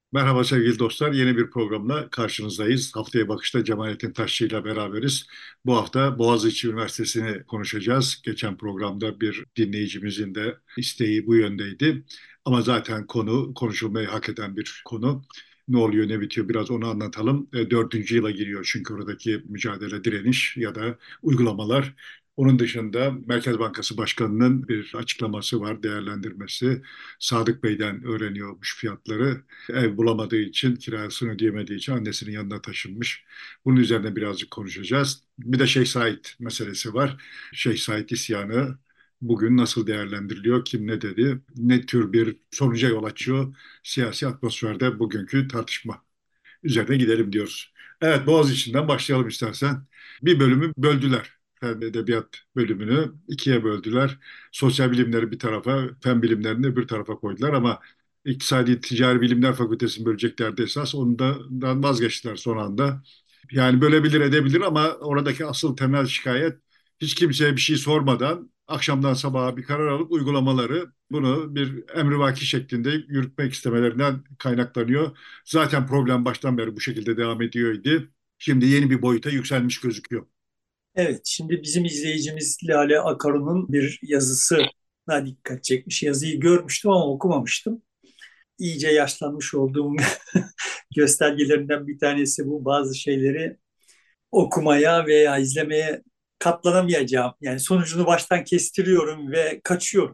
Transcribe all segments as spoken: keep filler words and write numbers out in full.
Merhaba sevgili dostlar. Yeni bir programla karşınızdayız. Haftaya Bakış'ta Cemalettin Taşçı ile beraberiz. Bu hafta Boğaziçi Üniversitesi'ni konuşacağız. Geçen programda bir dinleyicimizin de isteği bu yöndeydi. Ama zaten konu konuşulmayı hak eden bir konu. Ne oluyor, ne bitiyor biraz onu anlatalım. E, Dördüncü yıla giriyor çünkü oradaki mücadele, direniş ya da uygulamalar. Onun dışında Merkez Bankası Başkanı'nın bir açıklaması var, değerlendirmesi. Sadık Bey'den öğreniyormuş fiyatları. Ev bulamadığı için, kirasını ödeyemediği için annesinin yanına taşınmış. Bunun üzerine birazcık konuşacağız. Bir de Şeyh Said meselesi var. Şeyh Said isyanı bugün nasıl değerlendiriliyor, kim ne dedi, ne tür bir sonuca yol açıyor siyasi atmosferde bugünkü tartışma üzerine gidelim diyoruz. Evet, Boğaziçi'nden başlayalım istersen. Bir bölümü böldüler. Fen Edebiyat bölümünü ikiye böldüler. Sosyal bilimleri bir tarafa, fen bilimlerini öbür tarafa koydular ama İktisadi Ticari Bilimler Fakültesini böleceklerdi esas. Ondan vazgeçtiler son anda. Yani bölebilir edebilir ama oradaki asıl temel şikayet hiç kimseye bir şey sormadan akşamdan sabaha bir karar alıp uygulamaları bunu bir emrivaki şeklinde yürütmek istemelerinden kaynaklanıyor. Zaten problem baştan beri bu şekilde devam ediyordu. Şimdi yeni bir boyuta yükselmiş gözüküyor. Evet, şimdi bizim izleyicimiz Lale Akaru'nun bir yazısına dikkat çekmiş. Yazıyı görmüştüm ama okumamıştım. İyice yaşlanmış olduğum göstergelerinden bir tanesi bu. Bazı şeyleri okumaya veya izlemeye katlanamayacağım. Yani sonucunu baştan kestiriyorum ve kaçıyorum.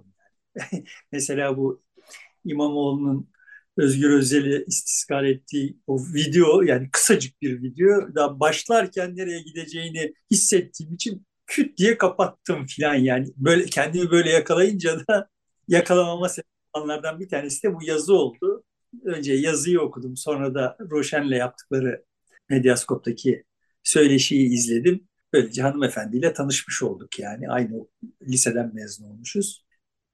Mesela bu İmamoğlu'nun Özgür Özel'i istismar ettiği o video, yani kısacık bir video da başlarken nereye gideceğini hissettiğim için küt diye kapattım filan. Yani böyle kendimi böyle yakalayınca da yakalamama sebep olanlardan bir tanesi de bu yazı oldu. Önce yazıyı okudum, sonra da Roşen'le yaptıkları Medyaskop'taki söyleşiyi izledim. Böylece hanımefendiyle tanışmış olduk, yani aynı liseden mezun olmuşuz.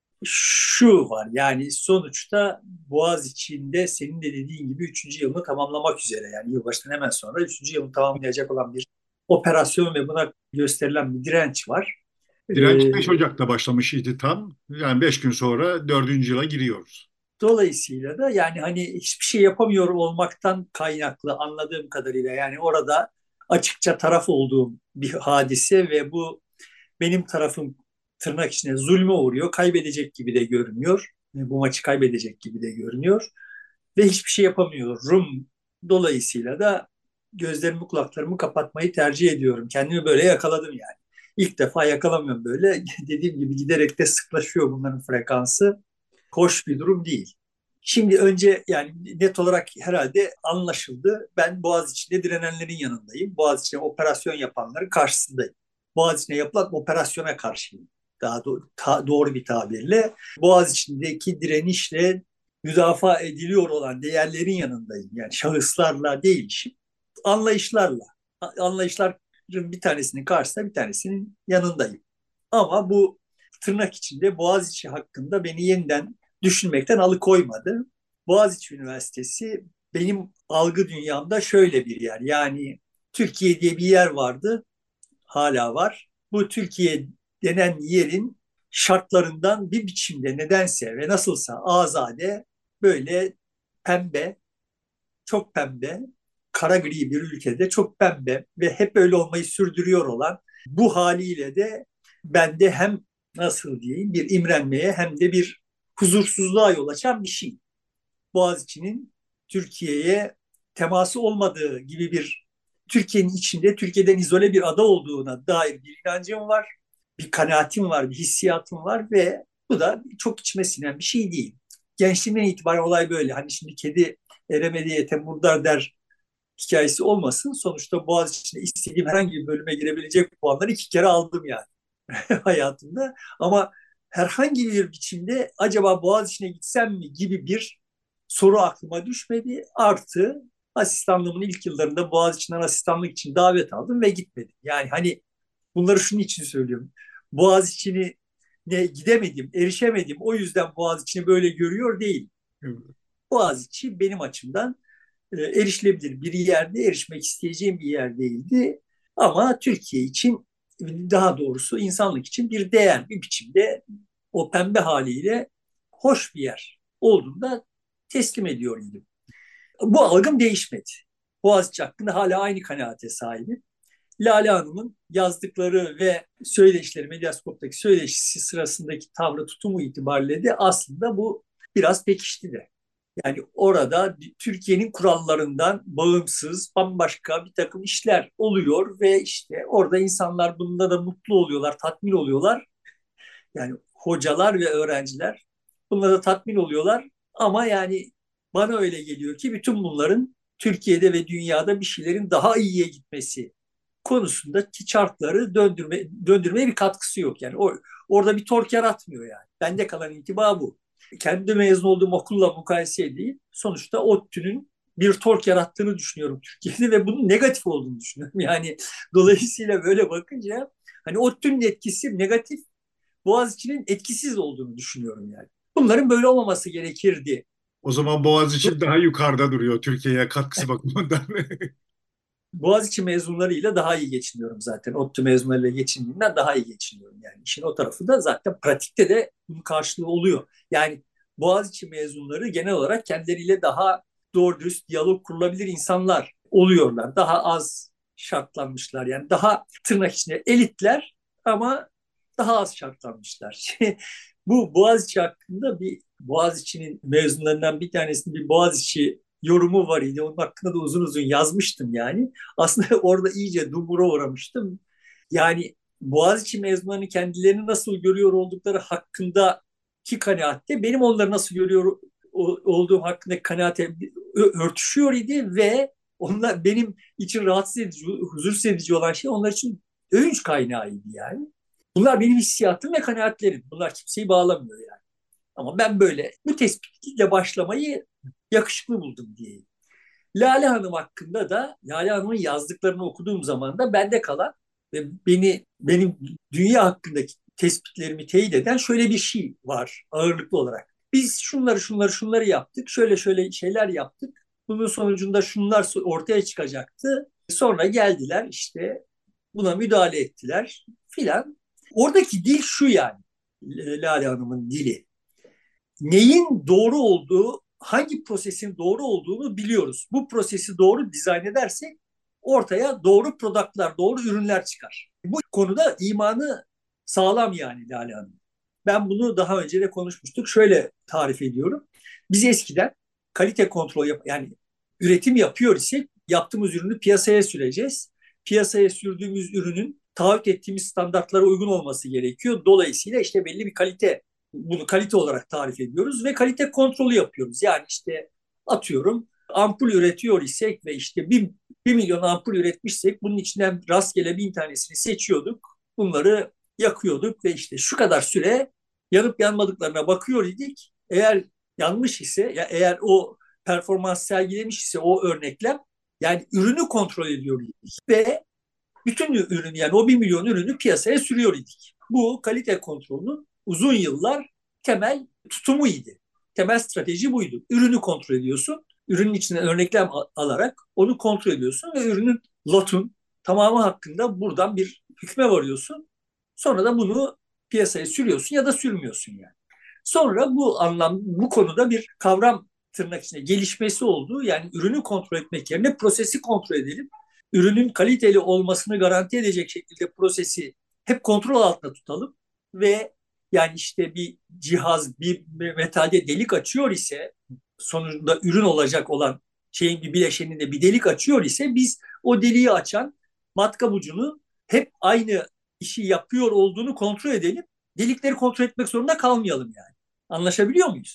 Şu var, yani sonuçta Boğaz içinde senin de dediğin gibi üçüncü yılını tamamlamak üzere, yani yılbaşından hemen sonra üçüncü yılını tamamlayacak olan bir operasyon ve buna gösterilen bir direnç var. Direnç Ee, beş Ocak'ta başlamış idi tam. Yani beş gün sonra dördüncü yıla giriyoruz. Dolayısıyla da yani hani hiçbir şey yapamıyor olmaktan kaynaklı, anladığım kadarıyla, yani orada açıkça taraf olduğum bir hadise ve bu benim tarafım tırnak içinde zulme uğruyor. Kaybedecek gibi de görünüyor. Bu maçı kaybedecek gibi de görünüyor. Ve hiçbir şey yapamıyorum. Dolayısıyla da gözlerimi kulaklarımı kapatmayı tercih ediyorum. Kendimi böyle yakaladım yani. İlk defa yakalamıyorum böyle. Dediğim gibi giderek de sıklaşıyor bunların frekansı. Hoş bir durum değil. Şimdi önce yani net olarak herhalde anlaşıldı. Ben Boğaziçi'nde direnenlerin yanındayım. Boğaziçi'ne operasyon yapanların karşısındayım. Boğaziçi'ne yapılan operasyona karşıyım. Daha do- ta- doğru bir tabirle. Boğaziçi'ndeki direnişle müdafaa ediliyor olan değerlerin yanındayım. Yani şahıslarla değil, anlayışlarla. Anlayışların bir tanesinin karşısında, bir tanesinin yanındayım. Ama bu tırnak içinde Boğaziçi hakkında beni yeniden düşünmekten alıkoymadı. Boğaziçi Üniversitesi benim algı dünyamda şöyle bir yer. Yani Türkiye diye bir yer vardı, hala var. Bu Türkiye denen yerin şartlarından bir biçimde nedense ve nasılsa azade, böyle pembe, çok pembe, kara gri bir ülkede çok pembe ve hep öyle olmayı sürdürüyor olan bu haliyle de bende hem nasıl diyeyim bir imrenmeye hem de bir huzursuzluğa yol açan bir şey. Boğaziçi'nin Türkiye'ye teması olmadığı gibi bir, Türkiye'nin içinde Türkiye'den izole bir ada olduğuna dair bir inancım var. Bir kanaatim var, bir hissiyatım var ve bu da çok içime sinen bir şey değil. Gençliğimden itibaren olay böyle. Hani şimdi kedi eremediği ete murdar der hikayesi olmasın. Sonuçta Boğaziçi'nde istediğim herhangi bir bölüme girebilecek puanları iki kere aldım yani hayatımda. Ama herhangi bir biçimde acaba Boğaziçi'ne gitsem mi gibi bir soru aklıma düşmedi. Artı asistanlığımın ilk yıllarında Boğaziçi'nden asistanlık için davet aldım ve gitmedim. Yani hani bunları şunun için söylüyorum. Boğaziçi'ne ne gidemedim, erişemedim. O yüzden Boğaziçi'ni böyle görüyor değil. Boğaziçi benim açımdan e, erişilebilir bir yerde, erişmek isteyeceğim bir yer değildi. Ama Türkiye için, daha doğrusu insanlık için bir değer, bir biçimde o pembe haliyle hoş bir yer olduğunda teslim ediyor idim. Bu algım değişmedi. Boğaziçi hakkında hala aynı kanaate sahibim. Lale Hanım'ın yazdıkları ve söyleşileri, Medyaskop'taki söyleşisi sırasındaki tavrı tutumu itibariyle de aslında bu biraz pekişti de. Yani orada Türkiye'nin kurallarından bağımsız bambaşka bir takım işler oluyor ve işte orada insanlar bunda da mutlu oluyorlar, tatmin oluyorlar. Yani hocalar ve öğrenciler bunda da tatmin oluyorlar. Ama yani bana öyle geliyor ki bütün bunların Türkiye'de ve dünyada bir şeylerin daha iyiye gitmesi konusundaki çarkları döndürme, döndürmeye bir katkısı yok. Yani o, orada bir tork yaratmıyor yani. Bende kalan intiba bu. Kendi mezun olduğum okulla mukayese edeyim. Sonuçta ODTÜ'nün bir tork yarattığını düşünüyorum Türkiye'de ve bunun negatif olduğunu düşünüyorum. Yani dolayısıyla böyle bakınca hani ODTÜ'nün etkisi negatif, Boğaziçi'nin etkisiz olduğunu düşünüyorum yani. Bunların böyle olmaması gerekirdi. O zaman Boğaziçi daha yukarıda duruyor Türkiye'ye katkısı bakımından. Boğaziçi mezunlarıyla daha iyi geçiniyorum zaten. ODTÜ mezunlarıyla geçindiğimden daha iyi geçiniyorum yani. İşin o tarafı da zaten pratikte de bunun karşılığı oluyor. Yani Boğaziçi mezunları genel olarak kendileriyle daha doğru dürüst diyalog kurulabilir insanlar oluyorlar. Daha az şartlanmışlar yani daha tırnak içinde elitler ama daha az şartlanmışlar. Bu Boğaziçi hakkında bir Boğaziçi'nin mezunlarından bir tanesinin bir Boğaziçi yorumu var idi. Onun hakkında da uzun uzun yazmıştım yani. Aslında orada iyice dumura uğramıştım. Yani Boğaziçi mezunlarının kendilerini nasıl görüyor oldukları hakkındaki kanaatte benim onları nasıl görüyor olduğum hakkındaki kanaate örtüşüyor idi ve onlar benim için rahatsız edici, huzursuz edici olan şey onlar için övünç kaynağıydı yani. Bunlar benim hissiyatım ve kanaatlerim. Bunlar kimseyi bağlamıyor yani. Ama ben böyle bu tespitle başlamayı yakışıklı buldum diyeyim. Lale Hanım hakkında da Lale Hanım'ın yazdıklarını okuduğum zaman da bende kalan ve beni benim dünya hakkındaki tespitlerimi teyit eden şöyle bir şey var ağırlıklı olarak. Biz şunları şunları şunları yaptık, şöyle şöyle şeyler yaptık. Bunun sonucunda şunlar ortaya çıkacaktı. Sonra geldiler işte buna müdahale ettiler filan. Oradaki dil şu yani Lale Hanım'ın dili. Neyin doğru olduğu, hangi prosesin doğru olduğunu biliyoruz. Bu prosesi doğru dizayn edersek ortaya doğru productlar, doğru ürünler çıkar. Bu konuda imanı sağlam yani Lale Hanım. Ben bunu daha önce de konuşmuştuk. Şöyle tarif ediyorum. Biz eskiden kalite kontrol yap yani üretim yapıyor isek yaptığımız ürünü piyasaya süreceğiz. Piyasaya sürdüğümüz ürünün taahhüt ettiğimiz standartlara uygun olması gerekiyor. Dolayısıyla işte belli bir kalite bunu kalite olarak tarif ediyoruz ve kalite kontrolü yapıyoruz. Yani işte atıyorum ampul üretiyor isek ve işte bir, bir milyon ampul üretmişsek bunun içinden rastgele bin tanesini seçiyorduk. Bunları yakıyorduk ve işte şu kadar süre yanıp yanmadıklarına bakıyor idik. Eğer yanmış ise ya eğer o performans sergilemiş ise o örneklem yani ürünü kontrol ediyor idik ve bütün ürünü yani o bir milyon ürünü piyasaya sürüyor idik. Bu kalite kontrolünün uzun yıllar temel tutumuydu. Temel strateji buydu. Ürünü kontrol ediyorsun. Ürünün içinden örneklem alarak onu kontrol ediyorsun ve ürünün lotun tamamı hakkında buradan bir hükme varıyorsun. Sonra da bunu piyasaya sürüyorsun ya da sürmüyorsun yani. Sonra bu anlam bu konuda bir kavram tırnak içinde gelişmesi oldu. Yani ürünü kontrol etmek yerine prosesi kontrol edelim. Ürünün kaliteli olmasını garanti edecek şekilde prosesi hep kontrol altında tutalım ve yani işte bir cihaz bir metalde delik açıyor ise sonucunda ürün olacak olan şeyin bir bileşeninde bir delik açıyor ise biz o deliği açan matkap ucunu hep aynı işi yapıyor olduğunu kontrol edelim. Delikleri kontrol etmek zorunda kalmayalım yani. Anlaşabiliyor muyuz?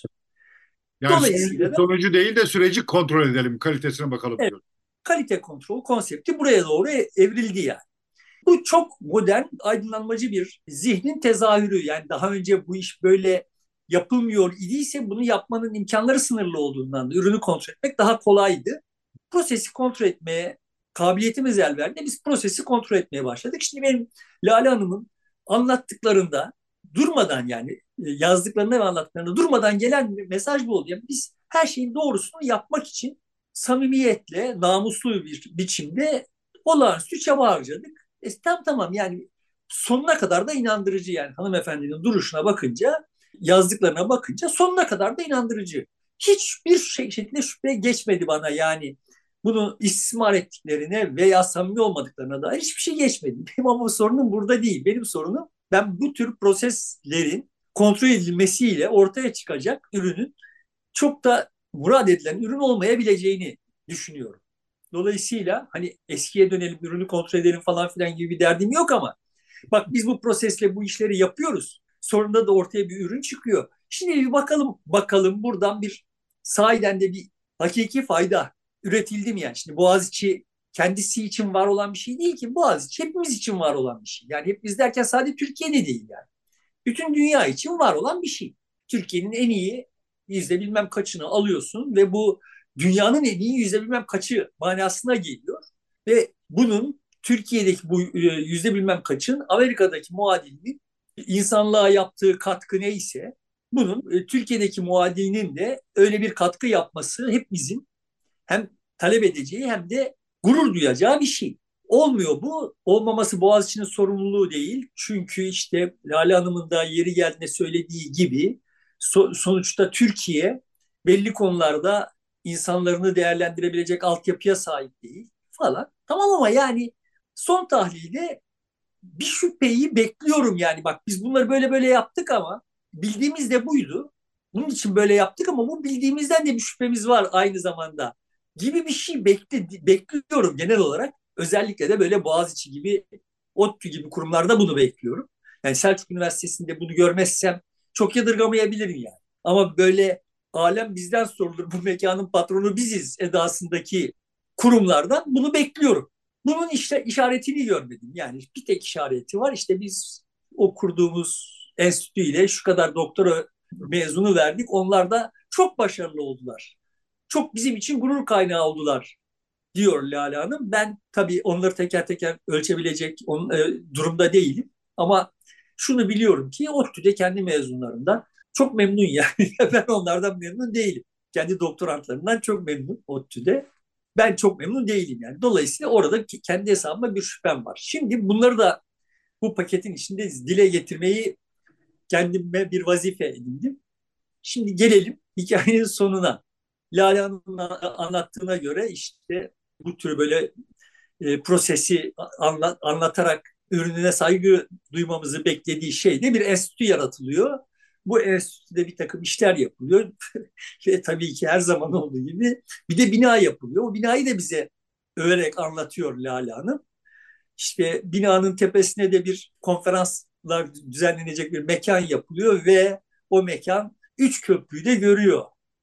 Yani Dolayısıyla da sonucu değil de süreci kontrol edelim, kalitesine bakalım evet, diyor. kalite kontrol konsepti buraya doğru evrildi yani. Bu çok modern, aydınlanmacı bir zihnin tezahürü. Yani daha önce bu iş böyle yapılmıyor idiyse bunu yapmanın imkanları sınırlı olduğundan da ürünü kontrol etmek daha kolaydı. Prosesi kontrol etmeye kabiliyetimiz el verdi. Biz prosesi kontrol etmeye başladık. Şimdi benim Lale Hanım'ın anlattıklarında durmadan yani yazdıklarında ve anlattıklarında durmadan gelen bir mesaj bu oldu. Yani biz her şeyin doğrusunu yapmak için samimiyetle, namuslu bir biçimde olağanüstü çaba harcadık. E, tam tamam yani sonuna kadar da inandırıcı yani hanımefendinin duruşuna bakınca, yazdıklarına bakınca sonuna kadar da inandırıcı. hiçbir şey, şekilde şüphe geçmedi bana yani. Bunu istismar ettiklerine veya samimi olmadıklarına dair hiçbir şey geçmedi. Benim ama sorunum burada değil. Benim sorunum, ben bu tür proseslerin kontrol edilmesiyle ortaya çıkacak ürünün çok da murad edilen ürün olmayabileceğini düşünüyorum. Dolayısıyla hani eskiye dönelim, ürünü kontrol edelim falan filan gibi bir derdim yok ama bak biz bu prosesle bu işleri yapıyoruz. Sonunda da ortaya bir ürün çıkıyor. Şimdi bir bakalım bakalım buradan bir sahiden de bir hakiki fayda üretildi mi yani? Şimdi Boğaziçi kendisi için var olan bir şey değil ki. Boğaziçi hepimiz için var olan bir şey. Yani hepimiz derken sadece Türkiye'de değil yani. Bütün dünya için var olan bir şey. Türkiye'nin en iyi yüzde bilmem kaçını alıyorsun ve bu dünyanın en iyi yüzde bilmem kaçı manasına geliyor. Ve bunun Türkiye'deki bu e, yüzde bilmem kaçın Amerika'daki muadilinin insanlığa yaptığı katkı neyse bunun e, Türkiye'deki muadilinin de öyle bir katkı yapması hepimizin hem talep edeceği hem de gurur duyacağı bir şey. Olmuyor bu. Olmaması Boğaziçi'nin sorumluluğu değil. Çünkü işte Lale Hanım'ın da yeri geldiğinde söylediği gibi so- sonuçta Türkiye belli konularda insanlarını değerlendirebilecek altyapıya sahip değil falan. Tamam ama yani son tahlilde bir şüpheyi bekliyorum yani. Bak biz bunları böyle böyle yaptık ama bildiğimiz de buydu. Bunun için böyle yaptık ama bu bildiğimizden de bir şüphemiz var aynı zamanda gibi bir şey bekle, bekliyorum genel olarak. Özellikle de böyle Boğaziçi gibi, ODTÜ gibi kurumlarda bunu bekliyorum. Yani Selçuk Üniversitesi'nde bunu görmezsem çok yadırgamayabilirim yani. Ama böyle alem bizden sorulur, bu mekanın patronu biziz edasındaki kurumlardan bunu bekliyorum. Bunun işte işaretini görmedim. Yani bir tek işareti var. İşte biz o kurduğumuz enstitüyle şu kadar doktora mezunu verdik. Onlar da çok başarılı oldular. Çok bizim için gurur kaynağı oldular diyor Lale Hanım. Ben tabii onları teker teker ölçebilecek on, e, durumda değilim. Ama şunu biliyorum ki ODTÜ'de kendi mezunlarından çok memnun yani. Ben onlardan memnun değilim. Kendi doktorantlarından çok memnun ODTÜ'de. Ben çok memnun değilim yani. Dolayısıyla orada kendi hesabıma bir şüphem var. Şimdi bunları da bu paketin içinde dile getirmeyi kendime bir vazife edindim. Şimdi gelelim hikayenin sonuna. Lale Hanım'ın anlattığına göre işte bu tür böyle e, prosesi anla, anlatarak ürününe saygı duymamızı beklediği şeyde bir enstitü yaratılıyor. Bu enstitüde bir takım işler yapılıyor. Ve tabii ki her zaman olduğu gibi bir de bina yapılıyor. O binayı da bize överek anlatıyor Lale Hanım. İşte binanın tepesine de bir konferanslar düzenlenecek bir mekan yapılıyor ve o mekan üç köprüyü de görüyor.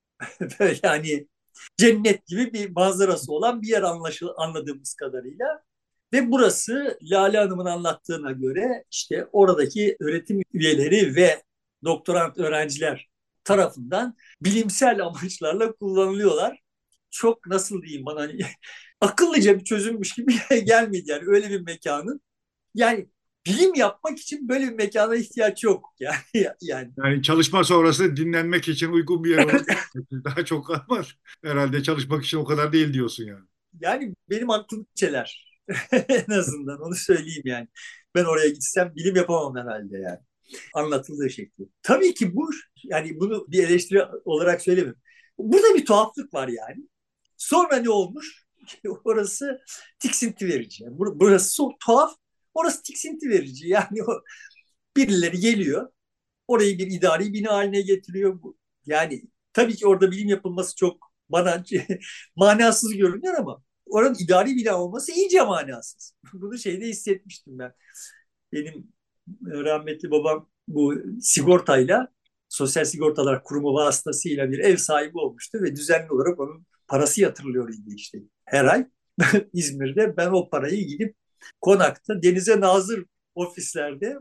Böyle yani cennet gibi bir manzarası olan bir yer anlaşıl anladığımız kadarıyla. Ve burası Lale Hanım'ın anlattığına göre işte oradaki öğretim üyeleri ve doktorant öğrenciler tarafından bilimsel amaçlarla kullanılıyorlar. Çok nasıl diyeyim bana hani akıllıca bir çözülmüş gibi gelmedi yani öyle bir mekanın. Yani bilim yapmak için böyle bir mekana ihtiyaç yok yani yani. Yani çalışma sonrası dinlenmek için uygun bir yer olarak daha çok ama herhalde çalışmak için o kadar değil diyorsun yani. Yani benim aklım çeler. En azından onu söyleyeyim yani. Ben oraya gitsem bilim yapamam herhalde yani. Anlatıldığı şekli. Tabii ki bu yani bunu bir eleştiri olarak söylemiyorum. Burada bir tuhaflık var yani. Sonra ne olmuş? Orası tiksinti verici. Yani burası çok tuhaf. Orası tiksinti verici. Yani o birileri geliyor. Orayı bir idari bina haline getiriyor. Yani tabii ki orada bilim yapılması çok bana manasız görünüyor ama oranın idari bina olması iyice manasız. Bunu şeyde hissetmiştim ben. Benim rahmetli babam bu sigortayla Sosyal Sigortalar Kurumu vasıtasıyla bir ev sahibi olmuştu ve düzenli olarak onun parası yatırılıyor idi işte her ay. İzmir'de ben o parayı gidip konakta denize nazır ofislerde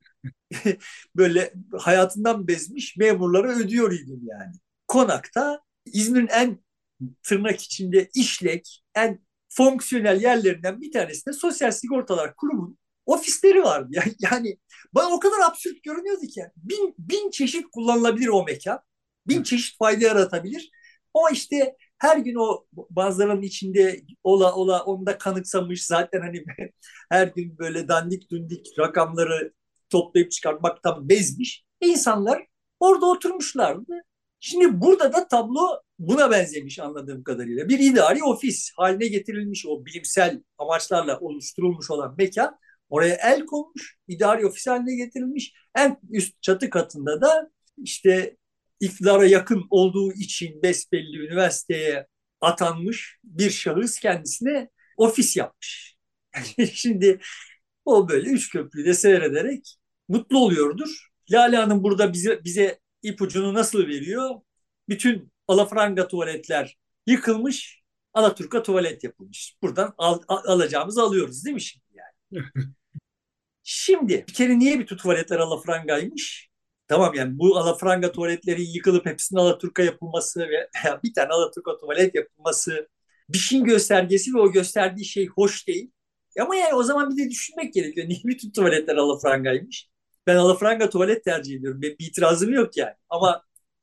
böyle hayatından bezmiş memurlara ödüyor idim yani. Konakta İzmir'in en tırnak içinde işlek, en fonksiyonel yerlerinden bir tanesinde Sosyal Sigortalar Kurumu'nun ofisleri vardı. Yani, yani bana o kadar absürt görünüyordu ki. Yani. Bin, bin çeşit kullanılabilir o mekan. Bin çeşit fayda yaratabilir. Ama işte her gün o bazılarının içinde ola ola onu da kanıksamış zaten hani her gün böyle dandik dundik rakamları toplayıp çıkartmaktan bezmiş. İnsanlar orada oturmuşlardı. Şimdi burada da tablo buna benzemiş anladığım kadarıyla. Bir idari ofis haline getirilmiş, o bilimsel amaçlarla oluşturulmuş olan mekan oraya el konmuş, idari ofis haline getirilmiş. En üst çatı katında da işte iktidara yakın olduğu için besbelli üniversiteye atanmış bir şahıs kendisine ofis yapmış. Şimdi o böyle üç köprüyü de seyrederek mutlu oluyordur. Lale Hanım burada bize, bize ipucunu nasıl veriyor? Bütün alafranga tuvaletler yıkılmış, Alaturka tuvalet yapılmış. Buradan al, al, alacağımızı alıyoruz değil mi şimdi yani? Şimdi bir kere niye bütün tuvaletler alafrangaymış? Tamam, yani bu alafranga tuvaletlerin yıkılıp hepsinin Alaturka yapılması ve bir tane Alaturka tuvalet yapılması bir şeyin göstergesi ve o gösterdiği şey hoş değil. Ama yani o zaman bir de düşünmek gerekiyor. Niye bütün tuvaletler alafrangaymış? Ben alafranga tuvalet tercih ediyorum. Benim bir itirazım yok yani. Ama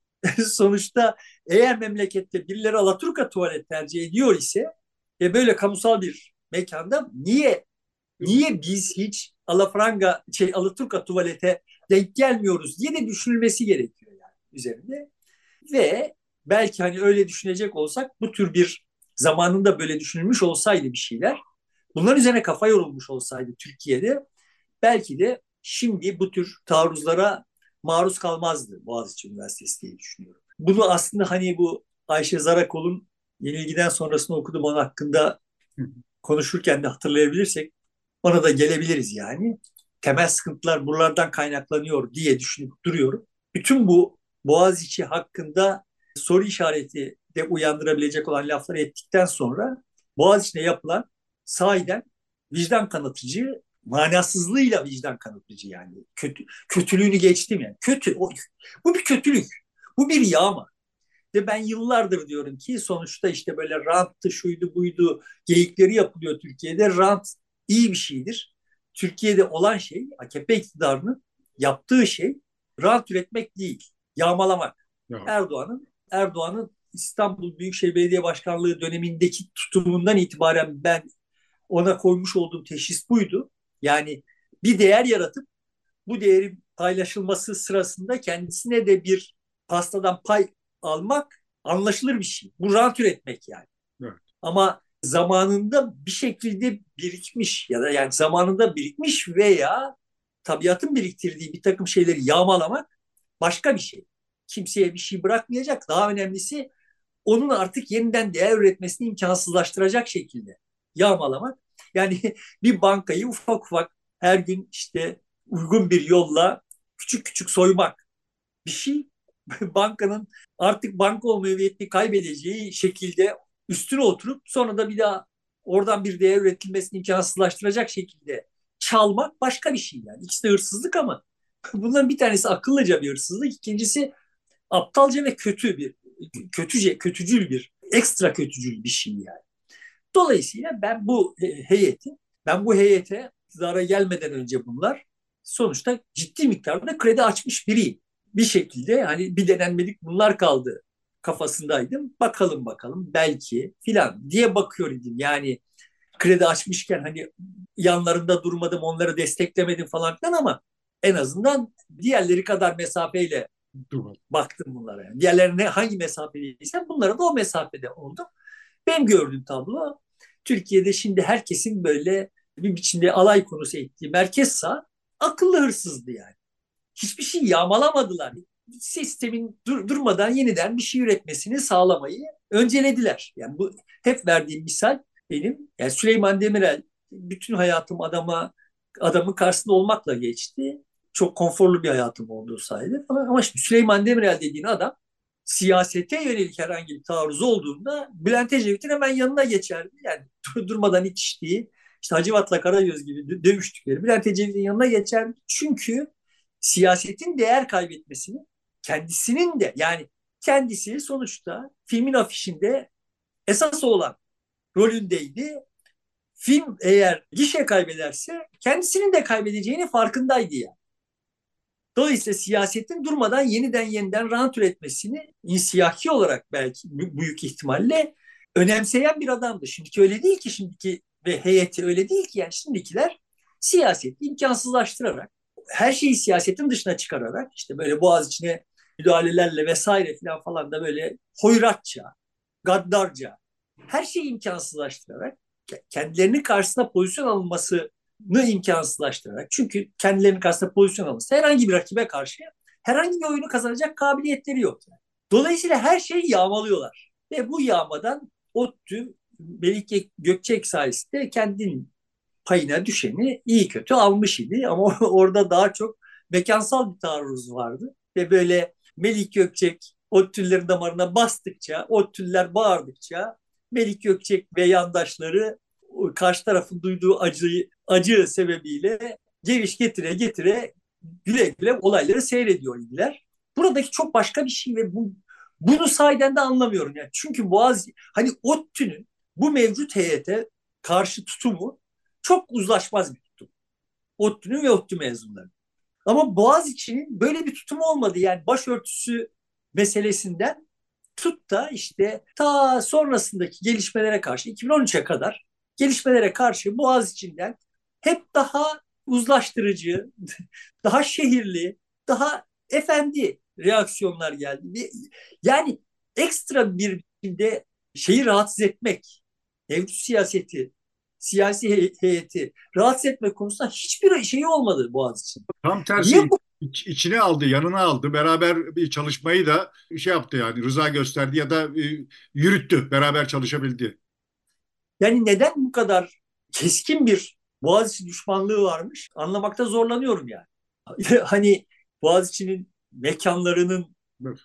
sonuçta eğer memlekette birileri Alaturka tuvalet tercih ediyor ise ve böyle kamusal bir mekanda niye niye biz hiç alafranga şey Alaturka tuvalete denk gelmiyoruz diye de düşünülmesi gerekiyor yani üzerinde. Ve belki hani öyle düşünecek olsak, bu tür bir zamanında böyle düşünülmüş olsaydı bir şeyler, bunların üzerine kafa yorulmuş olsaydı Türkiye'de, belki de şimdi bu tür taarruzlara maruz kalmazdı Boğaziçi Üniversitesi diye düşünüyorum. Bunu aslında hani bu Ayşe Zarakol'un Yenilgiden Sonrasını okudum, onun hakkında konuşurken de hatırlayabilirsek ona da gelebiliriz yani. Temel sıkıntılar buralardan kaynaklanıyor diye düşünüp duruyorum. Bütün bu Boğaziçi hakkında soru işareti de uyandırabilecek olan lafları ettikten sonra Boğaziçi'ne yapılan sahiden vicdan kanıtıcı, manasızlığıyla vicdan kanıtıcı yani. Kötü, kötülüğünü geçtim yani. Kötü. O, bu bir kötülük. Bu bir yağma. Ve ben yıllardır diyorum ki sonuçta işte böyle ranttı, şuydu buydu geyikleri yapılıyor Türkiye'de. Rant iyi bir şeydir. Türkiye'de olan şey, A K P iktidarının yaptığı şey rant üretmek değil, yağmalamak. Ya, Erdoğan'ın Erdoğan'ın İstanbul Büyükşehir Belediye Başkanlığı dönemindeki tutumundan itibaren ben ona koymuş olduğum teşhis buydu. Yani bir değer yaratıp bu değerin paylaşılması sırasında kendisine de bir pastadan pay almak anlaşılır bir şey. Bu rant üretmek yani. evet. Ama zamanında bir şekilde birikmiş ya da yani zamanında birikmiş veya tabiatın biriktirdiği bir takım şeyleri yağmalamak başka bir şey. Kimseye bir şey bırakmayacak. Daha önemlisi onun artık yeniden değer üretmesini imkansızlaştıracak şekilde yağmalamak. Yani bir bankayı ufak ufak her gün işte uygun bir yolla küçük küçük soymak bir şey. Bankanın artık banka olma hüviyetini kaybedeceği şekilde üstüne oturup sonra da bir daha oradan bir değer üretilmesini imkansızlaştıracak şekilde çalmak başka bir şey yani. İkisi de hırsızlık ama bunların bir tanesi akıllıca bir hırsızlık, ikincisi aptalca ve kötü bir kötüce kötücül bir ekstra kötücül bir şey yani. Dolayısıyla ben bu heyeti ben bu heyete iktidara gelmeden önce bunlar sonuçta ciddi miktarda kredi açmış biriyim. Bir şekilde hani bir denenmedik bunlar kaldı kafasındaydım. Bakalım bakalım belki filan diye bakıyor idim. Yani kredi açmışken hani yanlarında durmadım, onları desteklemedim falan filan ama en azından diğerleri kadar mesafeyle Dur. baktım bunlara. Yani. Diğerlerine hangi mesafedeysem bunlara da o mesafede oldum. Benim gördüğüm tablo Türkiye'de şimdi herkesin böyle bir biçimde alay konusu ettiği merkez sağ akıllı hırsızdı yani. Hiçbir şey yağmalamadılar. Sistemin dur, durmadan yeniden bir şey üretmesini sağlamayı öncelediler. Yani bu hep verdiğim misal benim. Yani Süleyman Demirel bütün hayatım adama adamın karşısında olmakla geçti. Çok konforlu bir hayatım olduğu sayede falan. Ama şimdi Süleyman Demirel dediğin adam siyasete yönelik herhangi bir taarruz olduğunda Bülent Ecevit'in hemen yanına geçerdi. Yani durmadan itiştiği, işte Hacivat'la Karagöz gibi dövüştükleri Bülent Ecevit'in yanına geçerdi. Çünkü siyasetin değer kaybetmesini kendisinin de yani kendisi sonuçta filmin afişinde esas olan rolündeydi. Film eğer gişe kaybederse kendisinin de kaybedeceğini farkındaydı ya. Dolayısıyla siyasetin durmadan yeniden yeniden rant üretmesini insiyaki olarak belki büyük ihtimalle önemseyen bir adamdı. Şimdiki öyle değil ki, şimdiki ve heyeti öyle değil ki yani şimdikiler siyaseti imkansızlaştırarak, her şeyi siyasetin dışına çıkararak işte böyle boğaz içine müdahalelerle vesaire falan falan da böyle hoyratça, gaddarca her şeyi imkansızlaştırarak kendilerinin karşısına pozisyon alınmasını imkansızlaştırarak, çünkü kendilerinin karşısına pozisyon alınması herhangi bir rakibe karşı herhangi bir oyunu kazanacak kabiliyetleri yok. Yani. Dolayısıyla her şeyi yağmalıyorlar. Ve bu yağmadan ODTÜ, Melik Gökçek sayesinde kendinin payına düşeni iyi kötü almış idi. Ama orada daha çok mekansal bir taarruz vardı. Ve böyle Melik Gökçek ODTÜ'lerin damarına bastıkça, ODTÜ'ler bağırdıkça Melik Gökçek ve yandaşları karşı tarafın duyduğu acıyı, acı sebebiyle geviş getire getire güle güle olayları seyrediyor idiler. Buradaki çok başka bir şey ve bu bunu sahiden de anlamıyorum. Yani çünkü Boğaziçi, hani ODTÜ'nün bu mevcut heyete karşı tutumu çok uzlaşmaz bir tutum. ODTÜ'nün ve ODTÜ mezunları. Ama Boğaziçi'nin böyle bir tutumu olmadı. Yani başörtüsü meselesinden tut da işte ta sonrasındaki gelişmelere karşı iki bin on üçe kadar gelişmelere karşı Boğaziçi'nden hep daha uzlaştırıcı, daha şehirli, daha efendi reaksiyonlar geldi. Yani ekstra bir biçimde şeyi rahatsız etmek, mevcut siyaseti, siyasi heyeti rahatsız etmek konusunda hiçbir şeyi olmadı Boğaziçi. Tam Niye tersi bu? iç- içine aldı, yanına aldı. Beraber bir çalışmayı da şey yaptı yani rıza gösterdi ya da e, yürüttü. Beraber çalışabildi. Yani neden bu kadar keskin bir Boğaziçi düşmanlığı varmış? Anlamakta zorlanıyorum yani. Hani Boğaziçi'nin mekanlarının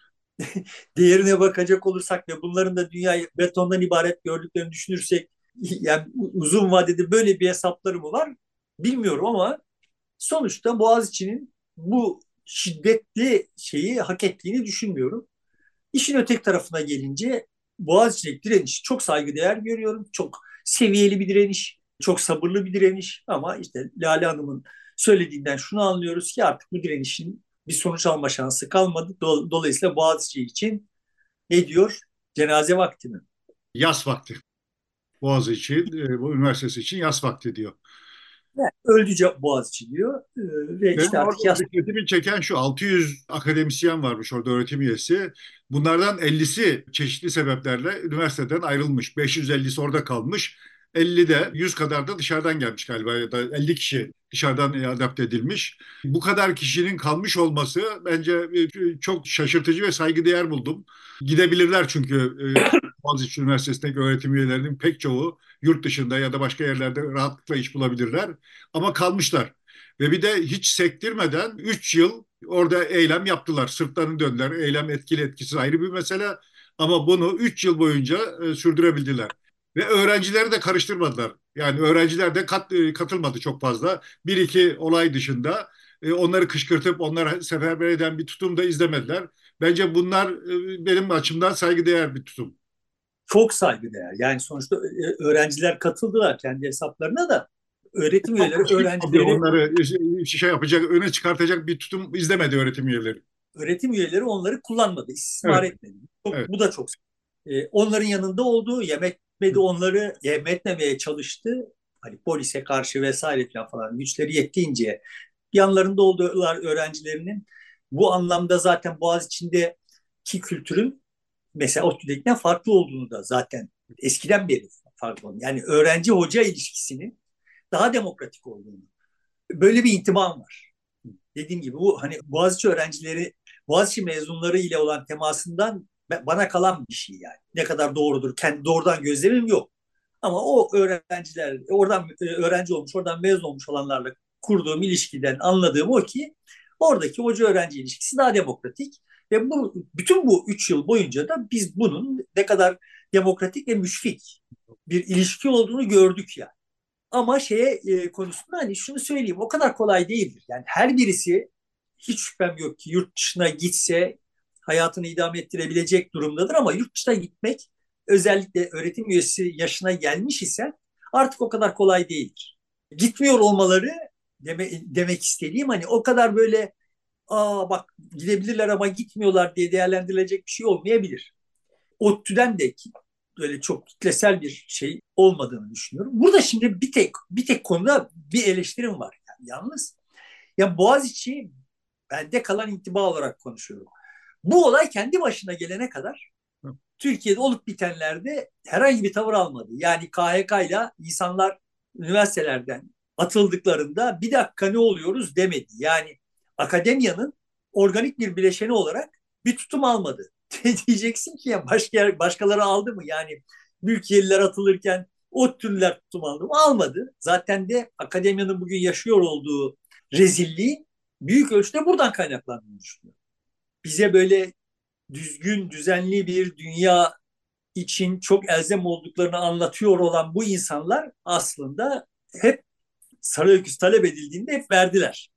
değerine bakacak olursak ve bunların da dünyayı betondan ibaret gördüklerini düşünürsek, yani uzun vadede böyle bir hesapları mı var bilmiyorum ama sonuçta Boğaziçi'nin bu şiddetli şeyi hak ettiğini düşünmüyorum. İşin öteki tarafına gelince Boğaziçi'ndeki direniş çok saygıdeğer görüyorum. Çok seviyeli bir direniş, çok sabırlı bir direniş ama işte Lale Hanım'ın söylediğinden şunu anlıyoruz ki artık bu direnişin bir sonuç alma şansı kalmadı. Dolayısıyla Boğaziçi için ne diyor? Cenaze vakti mi? Yaz vakti. Boğaziçi e, bu üniversitesi için yaz vakti diyor. Yani öldü Boğaziçi diyor. Ee, ve Benim işte artık orada yaz. dikkatimi çeken şu altı yüz akademisyen varmış orada öğretim üyesi. Bunlardan ellisi çeşitli sebeplerle üniversiteden ayrılmış. beş yüz ellisi orada kalmış. elli de yüz kadar da dışarıdan gelmiş galiba ya da elli kişi dışarıdan adapte edilmiş. Bu kadar kişinin kalmış olması bence e, çok şaşırtıcı ve saygıdeğer buldum. Gidebilirler çünkü e, Boğaziçi Üniversitesi'ndeki öğretim üyelerinin pek çoğu yurt dışında ya da başka yerlerde rahatlıkla iş bulabilirler. Ama kalmışlar. Ve bir de hiç sektirmeden üç yıl orada eylem yaptılar. Sırtlarını döndüler. Eylem etkili etkisiz ayrı bir mesele. Ama bunu üç yıl boyunca e, sürdürebildiler. Ve öğrencileri de karıştırmadılar. Yani öğrenciler de kat, e, katılmadı çok fazla. Bir iki olay dışında e, onları kışkırtıp onları seferber eden bir tutum da izlemediler. Bence bunlar e, benim açımdan saygıdeğer bir tutum. Çok saygıdeğer. Yani sonuçta e, öğrenciler katıldılar kendi hesaplarına da öğretim Çok üyeleri tabii öğrencileri onları şey yapacak, öne çıkartacak bir tutum izlemedi öğretim üyeleri. öğretim üyeleri onları kullanmadı, istismar Evet, etmedi. Çok, evet. bu da çok. E, onların yanında olduğu, yemek etmedi, onları yem etmemeye çalıştı. Hani polise karşı vesaire falan falan güçleri yettiğince yanlarında olduğu öğrencilerinin bu anlamda zaten Boğaziçi'ndeki kültürün mesela ODTÜ'dekinden farklı olduğunu da zaten eskiden beri farklı olduğunu. Yani öğrenci hoca ilişkisinin daha demokratik olduğunu. Böyle bir intibam var. Dediğim gibi bu hani Boğaziçi öğrencileri, Boğaziçi mezunları ile olan temasından bana kalan bir şey yani. Ne kadar doğrudur, kendi doğrudan gözlemim yok. Ama o öğrenciler, oradan e, öğrenci olmuş, oradan mezun olmuş olanlarla kurduğum ilişkiden anladığım o ki oradaki hoca öğrenci ilişkisi daha demokratik. Ve bu, bütün bu üç yıl boyunca da biz bunun ne kadar demokratik ve müşfik bir ilişki olduğunu gördük yani. Ama şeye e, konusunda hani şunu söyleyeyim, o kadar kolay değildir. Yani her birisi hiç şüphem yok ki yurt dışına gitse hayatını idame ettirebilecek durumdadır ama yurt dışına gitmek, özellikle öğretim üyesi yaşına gelmiş ise artık o kadar kolay değildir. Gitmiyor olmaları deme, demek istediğim hani o kadar böyle aa bak gidebilirler ama gitmiyorlar diye değerlendirilecek bir şey olmayabilir. ODTÜ'den de böyle çok kitlesel bir şey olmadığını düşünüyorum. Burada şimdi bir tek bir tek konuda bir eleştirim var. Yani yalnız ya Boğaziçi bende kalan intiba olarak konuşuyorum. Bu olay kendi başına gelene kadar Türkiye'de olup bitenlerde herhangi bir tavır almadı. Yani K H K ile insanlar üniversitelerden atıldıklarında bir dakika ne oluyoruz demedi. Yani akademiyanın organik bir bileşeni olarak bir tutum almadı. Diyeceksin ki ya başka başkaları aldı mı? Yani mülkiyeliler atılırken ODTÜ'lüler tutum aldı mı? Almadı. Zaten de akademiyanın bugün yaşıyor olduğu rezilliği büyük ölçüde buradan kaynaklandığını düşünüyorum. Bize böyle düzgün, düzenli bir dünya için çok elzem olduklarını anlatıyor olan bu insanlar aslında hep sarı öküz talep edildiğinde hep verdiler.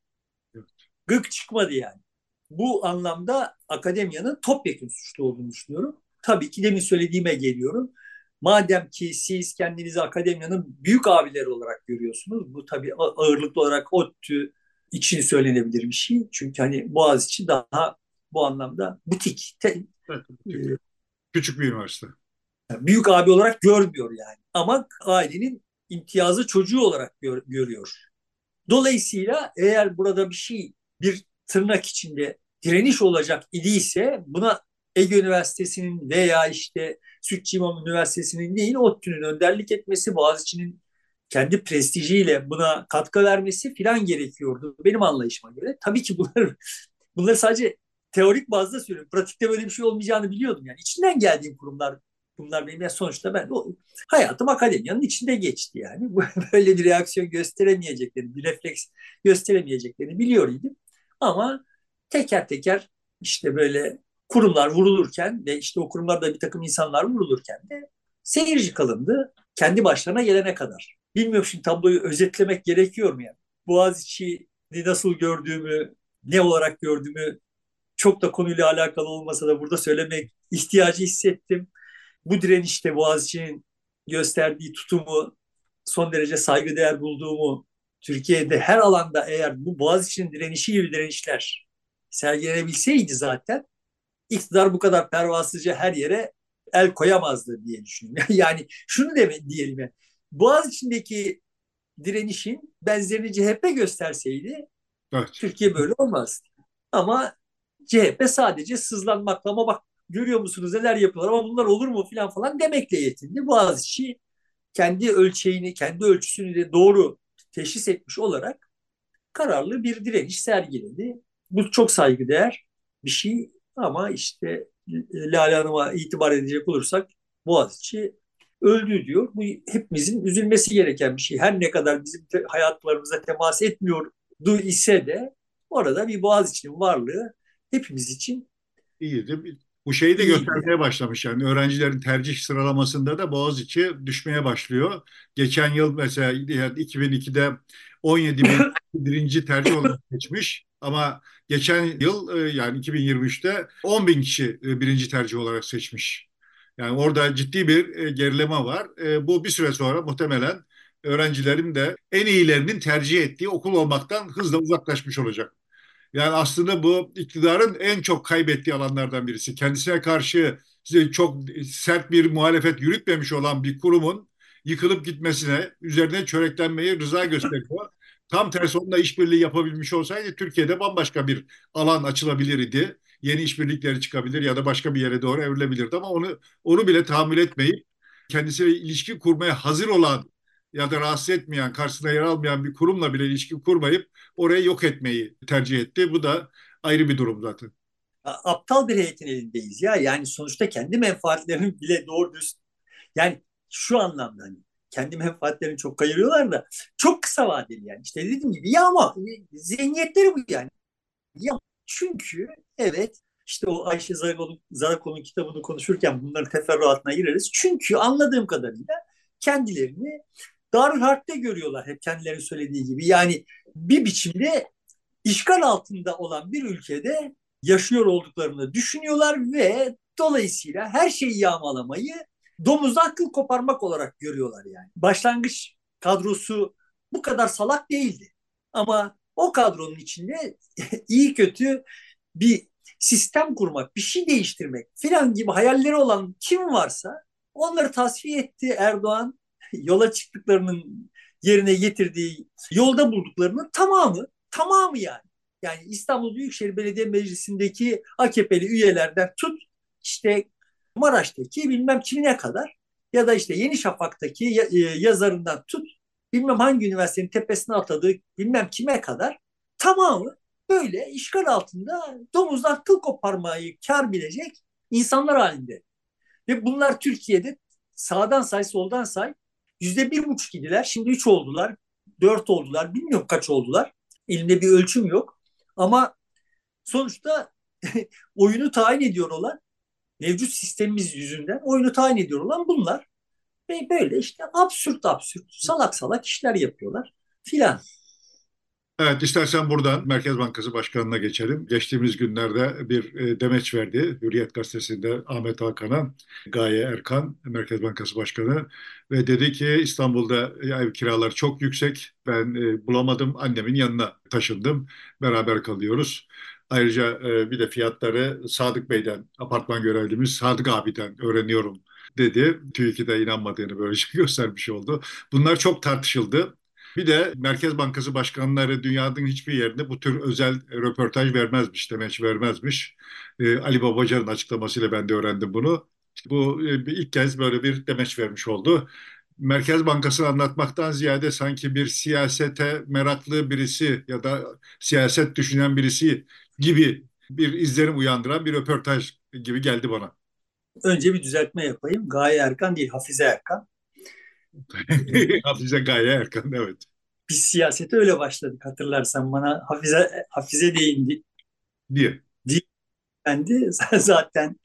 Gık çıkmadı yani. Bu anlamda akademiyanın topyekun suçlu olduğunu düşünüyorum. Tabii ki demin söylediğime geliyorum. Madem ki siz kendinizi akademiyanın büyük abileri olarak görüyorsunuz, bu tabii ağırlıklı olarak ODTÜ için söylenebilir bir şey. Çünkü hani Boğaziçi daha bu anlamda butik, te, Evet, e, küçük bir üniversite. büyük abi olarak görmüyor yani. Ama ailenin imtiyazı çocuğu olarak gör, görüyor. Dolayısıyla eğer burada bir şey, bir tırnak içinde direniş olacak idiyse buna Ege Üniversitesi'nin veya işte Sütçü İmam Üniversitesi'nin değil, ODTÜ'nün önderlik etmesi, Boğaziçi'nin kendi prestijiyle buna katkı vermesi filan gerekiyordu benim anlayışıma göre. Tabii ki bunlar bunları sadece teorik bazda söylüyorum. Pratikte böyle bir şey olmayacağını biliyordum yani. İçinden geldiğim kurumlar bunlar benim. Yani sonuçta ben o, hayatım akademiyanın içinde geçti yani. Böyle bir reaksiyon gösteremeyeceklerini, bir refleks gösteremeyeceklerini biliyor idim. Ama teker teker işte böyle kurumlar vurulurken ve işte o kurumlarda bir takım insanlar vurulurken de seyirci kalındı kendi başlarına gelene kadar. Bilmiyorum, şimdi tabloyu özetlemek gerekiyor mu yani? Boğaziçi'ni nasıl gördüğümü, ne olarak gördüğümü çok da konuyla alakalı olmasa da burada söylemek ihtiyacı hissettim. Bu direnişte Boğaziçi'nin gösterdiği tutumu son derece saygıdeğer bulduğumu, Türkiye'de her alanda eğer bu Boğaziçi'nin direnişi gibi direnişler sergilenebilseydi zaten iktidar bu kadar pervasızca her yere el koyamazdı diye düşünüyorum. Yani şunu deme diyelim ya. Boğaziçi'ndeki direnişin benzerini C H P gösterseydi Evet. Türkiye böyle olmazdı. Ama C H P sadece sızlanmakla, ama bak görüyor musunuz neler yapıyorlar ama bunlar olur mu falan falan demekle yetindi. Boğaziçi kendi ölçeğini, kendi ölçüsünü de doğru teşhis etmiş olarak kararlı bir direniş sergiledi. Bu çok saygıdeğer bir şey ama işte Lale Hanım'a itibar edecek olursak Boğaziçi öldü diyor. Bu hepimizin üzülmesi gereken bir şey. Her ne kadar bizim te- hayatlarımıza temas etmiyordu ise de orada bir Boğaziçi'nin varlığı hepimiz için İyiydi. Bu şeyi de iyiydi yani. göstermeye başlamış yani öğrencilerin tercih sıralamasında da Boğaziçi düşmeye başlıyor. Geçen yıl mesela yani iki bin ikide on yedi bin birinci tercih olarak seçmiş ama geçen yıl e, yani iki bin yirmi üçte on bin kişi e, birinci tercih olarak seçmiş. Yani orada ciddi bir e, gerileme var. E, Bu bir süre sonra muhtemelen öğrencilerin de en iyilerinin tercih ettiği okul olmaktan hızla uzaklaşmış olacak. Yani aslında bu iktidarın en çok kaybettiği alanlardan birisi. Kendisine karşı çok sert bir muhalefet yürütmemiş olan bir kurumun yıkılıp gitmesine, üzerine çöreklenmeye rıza gösteriyor. Tam tersi onunla işbirliği yapabilmiş olsaydı Türkiye'de bambaşka bir alan açılabilirdi. Yeni işbirlikleri çıkabilir ya da başka bir yere doğru evrilebilirdi ama onu onu bile tahammül etmeyip kendisiyle ilişki kurmaya hazır olan ya da rahatsız etmeyen, karşısında yer almayan bir kurumla bile ilişki kurmayıp orayı yok etmeyi tercih etti. Bu da ayrı bir durum zaten. Aptal bir heyetin elindeyiz ya. Yani sonuçta kendi menfaatlerini bile doğru düz, yani şu anlamda hani kendi menfaatlerini çok kayırıyorlar da çok kısa vadeli yani. İşte dediğim gibi ya ama zihniyetleri bu yani. Ya çünkü evet, işte o Ayşe Zarakoğlu, Zarakoğlu'nun kitabını konuşurken bunların teferruatına gireriz. Çünkü anladığım kadarıyla kendilerini Darül Harp'te görüyorlar, hep kendilerinin söylediği gibi. Yani bir biçimde işgal altında olan bir ülkede yaşıyor olduklarını düşünüyorlar ve dolayısıyla her şeyi yağmalamayı domuzda akıl koparmak olarak görüyorlar yani. Başlangıç kadrosu bu kadar salak değildi. Ama o kadronun içinde iyi kötü bir sistem kurmak, bir şey değiştirmek filan gibi hayalleri olan kim varsa onları tasfiye etti Erdoğan. Yola çıktıklarının yerine getirdiği, yolda bulduklarının tamamı, tamamı yani. Yani İstanbul Büyükşehir Belediye Meclisi'ndeki A K P'li üyelerden tut, işte Maraş'taki bilmem kimine kadar, ya da işte Yeni Şafak'taki e, yazarından tut, bilmem hangi üniversitenin tepesine atadığı bilmem kime kadar, tamamı böyle işgal altında domuzdan kıl koparmayı kar bilecek insanlar halinde. Ve bunlar Türkiye'de sağdan say soldan say yüzde bir buçuk idiler. Şimdi üç oldular, dört oldular, bilmiyorum kaç oldular. Elimde bir ölçüm yok. Ama sonuçta oyunu tayin ediyor olan, mevcut sistemimiz yüzünden oyunu tayin ediyor olan bunlar. Ve böyle işte absürt absürt, salak salak işler yapıyorlar filan. Evet, istersen buradan Merkez Bankası Başkanı'na geçelim. Geçtiğimiz günlerde bir e, demeç verdi Hürriyet Gazetesi'nde Ahmet Hakan'a, Gaye Erkan, Merkez Bankası Başkanı, ve dedi ki İstanbul'da ev kiraları çok yüksek. Ben e, bulamadım, annemin yanına taşındım, beraber kalıyoruz. Ayrıca e, bir de fiyatları Sadık Bey'den, apartman görevlimiz Sadık abiden öğreniyorum dedi. TÜİK'e inanmadığını böylece göstermiş oldu. Bunlar çok tartışıldı. Bir de Merkez Bankası başkanları dünyanın hiçbir yerinde bu tür özel röportaj vermezmiş, demeç vermezmiş. Ee, Ali Babacan'ın açıklamasıyla ben de öğrendim bunu. Bu e, ilk kez böyle bir demeç vermiş oldu. Merkez Bankası'nı anlatmaktan ziyade sanki bir siyasete meraklı birisi ya da siyaset düşünen birisi gibi bir izlenim uyandıran bir röportaj gibi geldi bana. Önce bir düzeltme yapayım. Gaye Erkan değil, Hafize Erkan. Ee, Hafize Gaye Erkan, evet. biz siyasete öyle başladık, hatırlarsan bana Hafize, Hafize değindi. Diye. Dendi. Zaten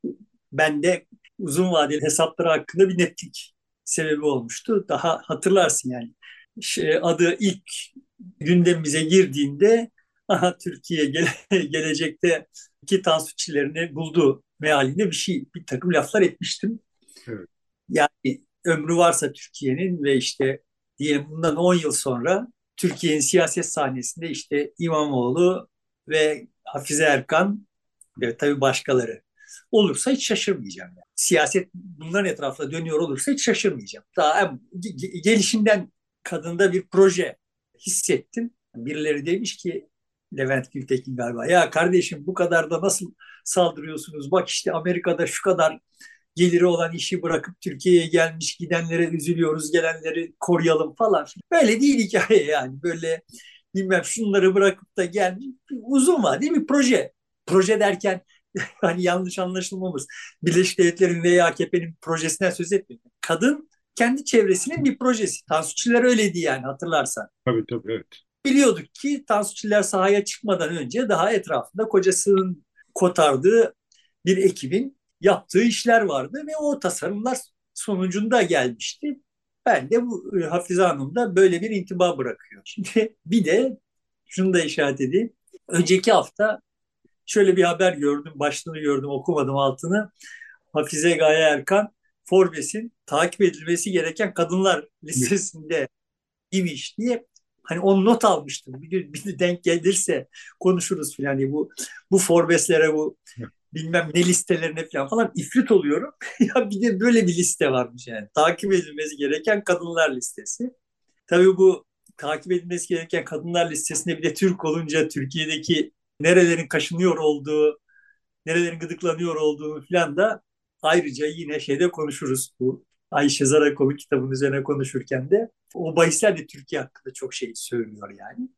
bende uzun vadeli hesapları hakkında bir netlik sebebi olmuştu. Daha hatırlarsın yani. Şey, adı ilk gündemimize girdiğinde, aha Türkiye gele, gelecekte iki Tansu Çiller'ini buldu mealinde bir şey, bir takım laflar etmiştim. Evet. Yani ömrü varsa Türkiye'nin ve işte diyelim bundan on yıl sonra Türkiye'nin siyaset sahnesinde işte İmamoğlu ve Hafize Erkan ve tabii başkaları olursa hiç şaşırmayacağım. Yani. Siyaset bunların etrafında dönüyor olursa hiç şaşırmayacağım. Daha gelişinden kadında bir proje hissettim. Birileri demiş ki, Levent Gültekin galiba, ya kardeşim bu kadar da nasıl saldırıyorsunuz? Bak işte Amerika'da şu kadar geliri olan işi bırakıp Türkiye'ye gelmiş, gidenlere üzülüyoruz, gelenleri koruyalım falan. Böyle değil hikaye yani. Böyle bilmem şunları bırakıp da gelmiş. Uzun vadeli bir proje. Proje derken hani yanlış anlaşılmamız. Birleşik Devletler'in veya A K P'nin projesinden söz etmiyorum. Kadın kendi çevresinin bir projesi. Tansu Çiller öyleydi yani, hatırlarsan. Tabii tabii, evet. Biliyorduk ki Tansu Çiller sahaya çıkmadan önce daha etrafında kocasının kotardığı bir ekibin yaptığı işler vardı ve o tasarımlar sonucunda gelmişti. Ben de bu e, Hafize Hanım da böyle bir intiba bırakıyor. Şimdi bir de şunu da işaret edeyim. Önceki hafta şöyle bir haber gördüm, başlığını gördüm, okumadım altını. Hafize Gaye Erkan, Forbes'in takip edilmesi gereken kadınlar listesinde imiş diye, hani onu not almıştım. Bir gün bir denk gelirse konuşuruz filan diye. Bu bu Forbes'lere, bu bilmem ne listelerine falan falan ifrit oluyorum. Ya bir de böyle bir liste varmış yani. Takip edilmesi gereken kadınlar listesi. Tabii bu takip edilmesi gereken kadınlar listesinde bir de Türk olunca Türkiye'deki nerelerin kaşınıyor olduğu, nerelerin gıdıklanıyor olduğunu falan da ayrıca yine şeyde konuşuruz. Bu Ayşe Zarakoğlu kitabının üzerine konuşurken de o bahisler de Türkiye hakkında çok şey söylüyor yani.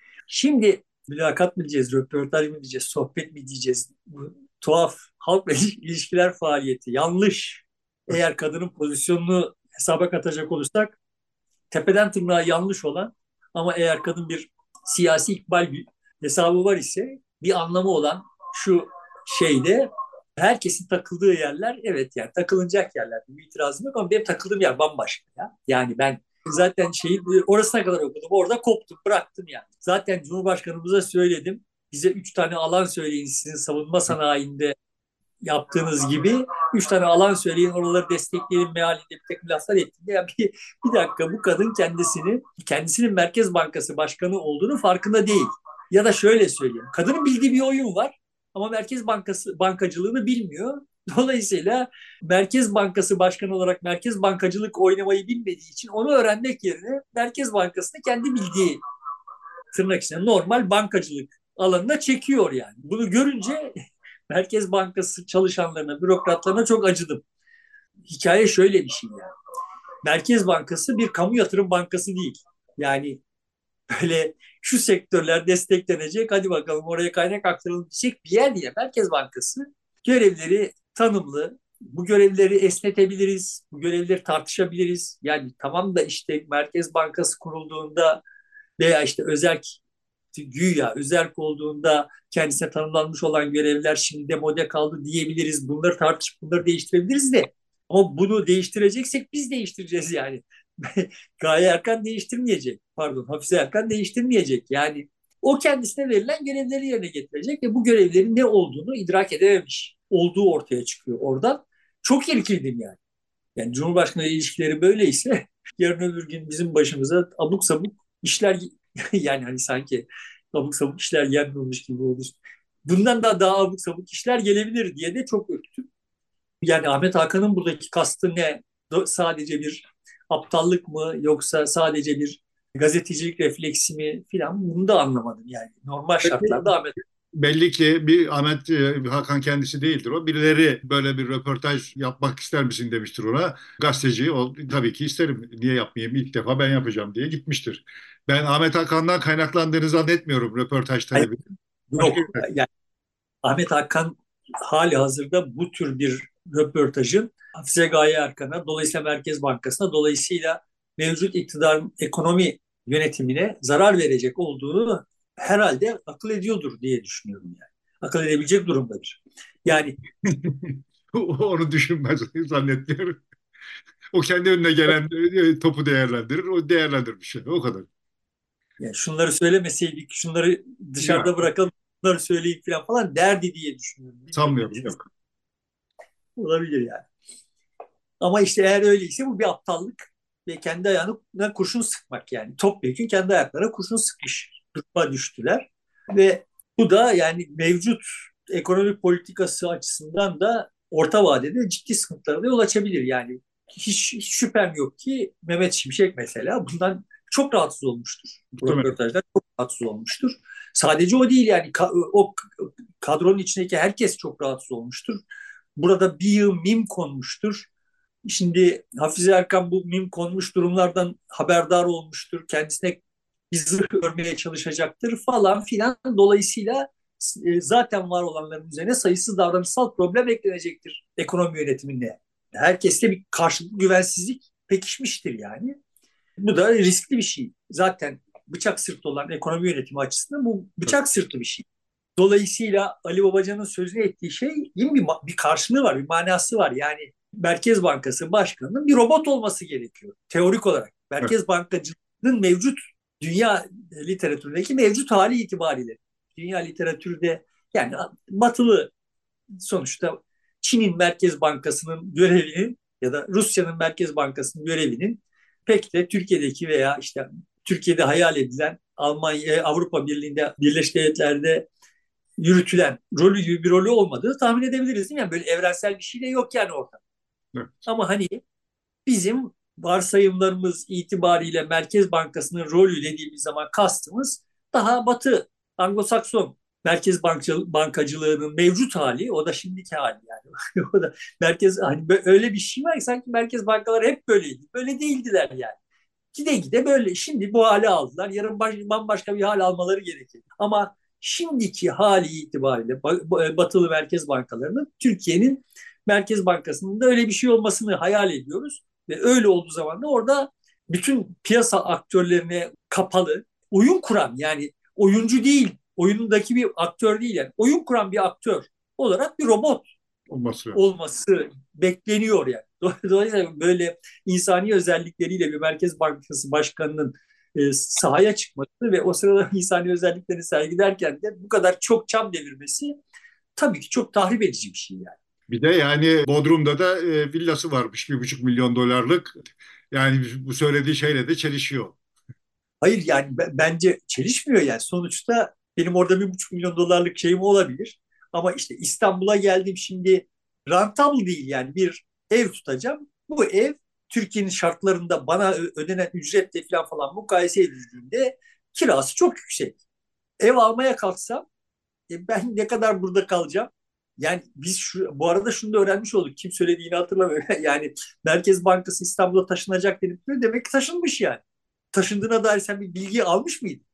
Şimdi mülakat mı diyeceğiz, röportaj mı diyeceğiz, sohbet mi diyeceğiz? Bu tuhaf halkla ilişkiler faaliyeti yanlış. Eğer kadının pozisyonunu hesaba katacak olursak tepeden tırnağa yanlış olan, ama eğer kadın bir siyasi ikbal bir hesabı var ise bir anlamı olan şu şeyde, herkesin takıldığı yerler, evet yani takılınacak yerler, bir itirazım yok, ama benim takıldığım yer bambaşka ya. Yani ben zaten şeyi orasına kadar okudum, orada koptum, bıraktım yani. Zaten Cumhurbaşkanımıza söyledim, bize üç tane alan söyleyin sizin savunma sanayinde yaptığınız gibi, üç tane alan söyleyin, oraları destekleyelim mealinde bir takım laflar ettiğinde, ya bir, bir dakika, bu kadın kendisini kendisinin Merkez Bankası Başkanı olduğunu farkında değil. Ya da şöyle söyleyeyim, kadının bildiği bir oyun var ama Merkez Bankası bankacılığını bilmiyor. Dolayısıyla Merkez Bankası Başkanı olarak merkez bankacılık oynamayı bilmediği için onu öğrenmek yerine Merkez Bankası'nı kendi bildiği, tırnak içinde normal bankacılık alanına çekiyor yani. Bunu görünce Merkez Bankası çalışanlarına, bürokratlarına çok acıdım. Hikaye şöyle bir şey yani. Merkez Bankası bir kamu yatırım bankası değil. Yani böyle şu sektörler desteklenecek, hadi bakalım oraya kaynak aktarılacak bir yer değil. Merkez Bankası görevleri tanımlı. Bu görevleri esnetebiliriz, bu görevleri tartışabiliriz. Yani tamam da işte Merkez Bankası kurulduğunda veya işte özerk güya özerk olduğunda kendisine tanımlanmış olan görevler şimdi demode kaldı diyebiliriz. Bunları tartışıp bunları değiştirebiliriz de. Ama bunu değiştireceksek biz değiştireceğiz yani. Gaye Erkan değiştirmeyecek. Pardon, Hafize Erkan değiştirmeyecek. Yani o kendisine verilen görevleri yerine getirecek ve bu görevlerin ne olduğunu idrak edememiş olduğu ortaya çıkıyor oradan. Çok irkildim yani. Yani Cumhurbaşkanı ilişkileri böyleyse yarın öbür gün bizim başımıza abuk sabuk işler yani hani sanki abuk sabuk işler gelmiyormuş gibi oldu. Bundan da daha abuk sabuk işler gelebilir diye de çok ürktüm. Yani Ahmet Hakan'ın buradaki kastı ne? Sadece bir aptallık mı yoksa sadece bir gazetecilik refleksi mi filan bunu da anlamadım yani. Normal şartlarda Ahmet Belli ki bir Ahmet e, Hakan kendisi değildir o. Birileri böyle bir röportaj yapmak ister misin demiştir ona. Gazeteci o, tabii ki isterim. Niye yapmayayım? İlk defa ben yapacağım diye gitmiştir. Ben Ahmet Hakan'dan kaynaklandığını zannetmiyorum röportaj Hayır, talebi. Başka yok. Yani Ahmet Hakan hali hazırda bu tür bir röportajın Hafize Gaye Erkan'a, dolayısıyla Merkez Bankası'na, dolayısıyla mevcut iktidarın ekonomi yönetimine zarar verecek olduğunu herhalde akıl ediyordur diye düşünüyorum yani. Akıl edebilecek durumdadır. Yani, onu düşünmez zannetmiyorum. O kendi önüne gelen e, topu değerlendirir. O değerlendirmiş. Şey. O kadar. yani şunları söylemeseydik, şunları Ya dışarıda bırakalım, bunları söyleyip falan falan derdi diye düşünüyorum. Bilmiyorum ne sanmıyorum. dediniz. Yok. Olabilir yani. Ama işte eğer öyleyse bu bir aptallık ve kendi ayağına kurşun sıkmak yani. Topyekun kendi ayaklarına kurşun sıkmış duruma düştüler. Ve bu da yani mevcut ekonomik politikası açısından da orta vadede ciddi sıkıntılara da yol açabilir. Yani hiç, hiç şüphem yok ki Mehmet Şimşek mesela bundan çok rahatsız olmuştur. Bu Muhtemelen. röportajdan çok rahatsız olmuştur. Sadece o değil yani o kadronun içindeki herkes çok rahatsız olmuştur. Burada bir yığın mim konmuştur. Şimdi Hafize Erkan bu mim konmuş durumlardan haberdar olmuştur. Kendisine bir zırh örmeye çalışacaktır falan filan. Dolayısıyla e, zaten var olanların üzerine sayısız davranışsal problem eklenecektir ekonomi yönetiminde. Herkeste bir karşılıklı güvensizlik pekişmiştir yani. Bu da riskli bir şey. Zaten bıçak sırtı olan ekonomi yönetimi açısından bu bıçak sırtı bir şey. Dolayısıyla Ali Babacan'ın sözünü ettiği şeyin bir, bir karşılığı var, bir manası var. Yani Merkez Bankası Başkanı'nın bir robot olması gerekiyor teorik olarak. Evet. Merkez Bankacılığının mevcut dünya literatüründeki mevcut hali itibariyle. Dünya literatürde yani batılı sonuçta Çin'in Merkez Bankası'nın görevinin ya da Rusya'nın Merkez Bankası'nın görevinin pek de Türkiye'deki veya işte Türkiye'de hayal edilen Almanya, Avrupa Birliği'nde, Birleşik Devletler'de yürütülen rolü gibi bir rolü olmadığını tahmin edebiliriz değil mi? Yani böyle evrensel bir şey de yok yani ortada. Evet. Ama hani bizim varsayımlarımız itibariyle Merkez Bankası'nın rolü dediğimiz zaman kastımız daha batı, Anglo-Sakson Merkez Bankacılığının mevcut hali, o da şimdiki hali yani. O da merkez hani öyle bir şey var ki sanki merkez bankaları hep böyleydi. Böyle değildiler yani. Gide gide böyle. Şimdi bu hale aldılar. Yarın baş, bambaşka bir hal almaları gerekir. Ama şimdiki hali itibariyle batılı merkez bankalarının Türkiye'nin Merkez Bankası'nın da öyle bir şey olmasını hayal ediyoruz. Ve öyle olduğu zaman da orada bütün piyasa aktörlerine kapalı, oyun kuran yani oyuncu değil, oyunundaki bir aktör değil yani oyun kuran bir aktör olarak bir robot Olması lazım. olması bekleniyor yani. Dolayısıyla böyle insani özellikleriyle bir Merkez Bankası Başkanı'nın e, sahaya çıkması ve o sırada insani özelliklerini sergilerken de bu kadar çok çam devirmesi tabii ki çok tahrip edici bir şey yani. Bir de yani Bodrum'da da e, villası varmış bir buçuk milyon dolarlık. Yani bu söylediği şeyle de çelişiyor. Hayır yani b- bence çelişmiyor yani. Sonuçta benim orada bir buçuk milyon dolarlık şeyim olabilir. Ama işte İstanbul'a geldim şimdi rentable değil yani bir ev tutacağım. Bu ev Türkiye'nin şartlarında bana ö- ödenen ücretle falan falan mukayese edildiğinde kirası çok yüksek. Ev almaya kalksam e, ben ne kadar burada kalacağım? Yani biz şu, bu arada şunu da öğrenmiş olduk. Kim söylediğini hatırlamıyorum. Yani Merkez Bankası İstanbul'a taşınacak denip demek ki taşınmış yani. Taşındığına dair sen bir bilgi almış mıydın?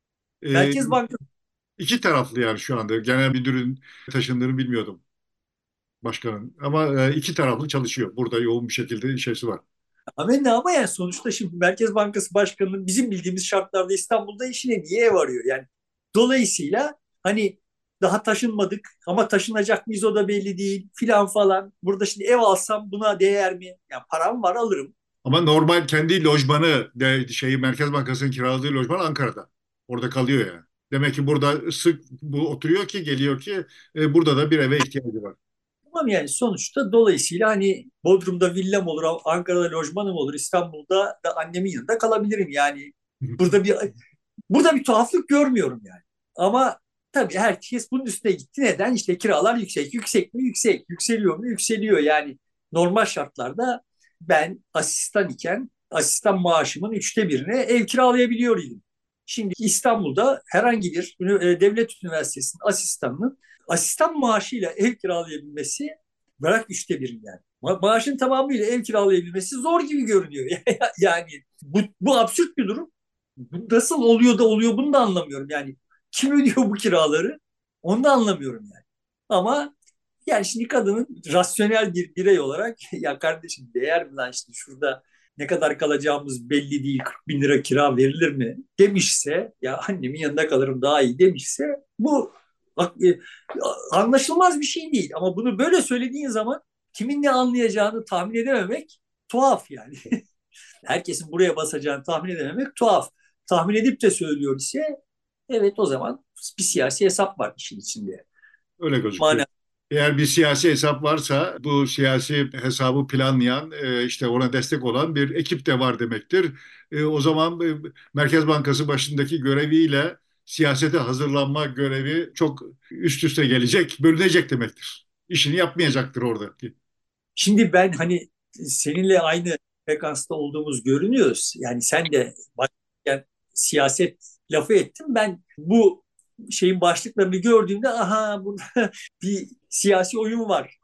E, Merkez Bankası. iki taraflı yani şu anda. Genel müdürün taşındığını bilmiyordum, başkanın. Ama e, iki taraflı çalışıyor. Burada yoğun bir şekilde şeysi var. Amenna ama yani sonuçta şimdi Merkez Bankası Başkanı'nın bizim bildiğimiz şartlarda İstanbul'da işine niye ev arıyor? Yani dolayısıyla hani daha taşınmadık ama taşınacak mıyız o da belli değil filan falan. Burada şimdi ev alsam buna değer mi? Yani param var alırım. Ama normal kendi lojmanı de şeyi Merkez Bankası'nın kiraladığı lojman Ankara'da. Orada kalıyor yani. Demek ki burada sık bu oturuyor ki geliyor ki e, burada da bir eve ihtiyacı var. Tamam yani sonuçta dolayısıyla hani Bodrum'da villam olur, Ankara'da lojmanım olur, İstanbul'da da annemin yanında kalabilirim yani. Burada bir burada bir tuhaflık görmüyorum yani. Ama tabii herkes bunun üstüne gitti. Neden? İşte kiralar yüksek. Yüksek mi? Yüksek. Yükseliyor mu? Yükseliyor. Yani normal şartlarda ben asistan iken asistan maaşımın üçte birine ev kiralayabiliyordum. Şimdi İstanbul'da herhangi bir e, devlet üniversitesinin asistanının asistan maaşıyla ev kiralayabilmesi bırak üçte birini yani. Ma- Maaşın tamamıyla ev kiralayabilmesi zor gibi görünüyor. Yani bu, bu absürt bir durum. Bu nasıl oluyor da oluyor bunu da anlamıyorum. Yani kim ödüyor bu kiraları? Onu da anlamıyorum yani. Ama yani şimdi kadının rasyonel bir birey olarak ya kardeşim değer mi lan işte şurada ne kadar kalacağımız belli değil kırk bin lira kira verilir mi demişse ya annemin yanında kalırım daha iyi demişse bu e, anlaşılmaz bir şey değil. Ama bunu böyle söylediğin zaman kimin ne anlayacağını tahmin edememek tuhaf yani. Herkesin buraya basacağını tahmin edememek tuhaf. Tahmin edip de söylüyor ise evet o zaman bir siyasi hesap var işin içinde. Öyle gözüküyor. Mana Eğer bir siyasi hesap varsa bu siyasi hesabı planlayan, e, işte ona destek olan bir ekip de var demektir. E, o zaman e, Merkez Bankası başındaki göreviyle siyasete hazırlanma görevi çok üst üste gelecek, bölünecek demektir. İşini yapmayacaktır orada. şimdi ben hani seninle aynı frekansta olduğumuz görünüyoruz. Yani sen de başlarken siyaset lafı ettin. Ben bu şeyin başlıklarını gördüğümde aha burada bir siyasi oyun var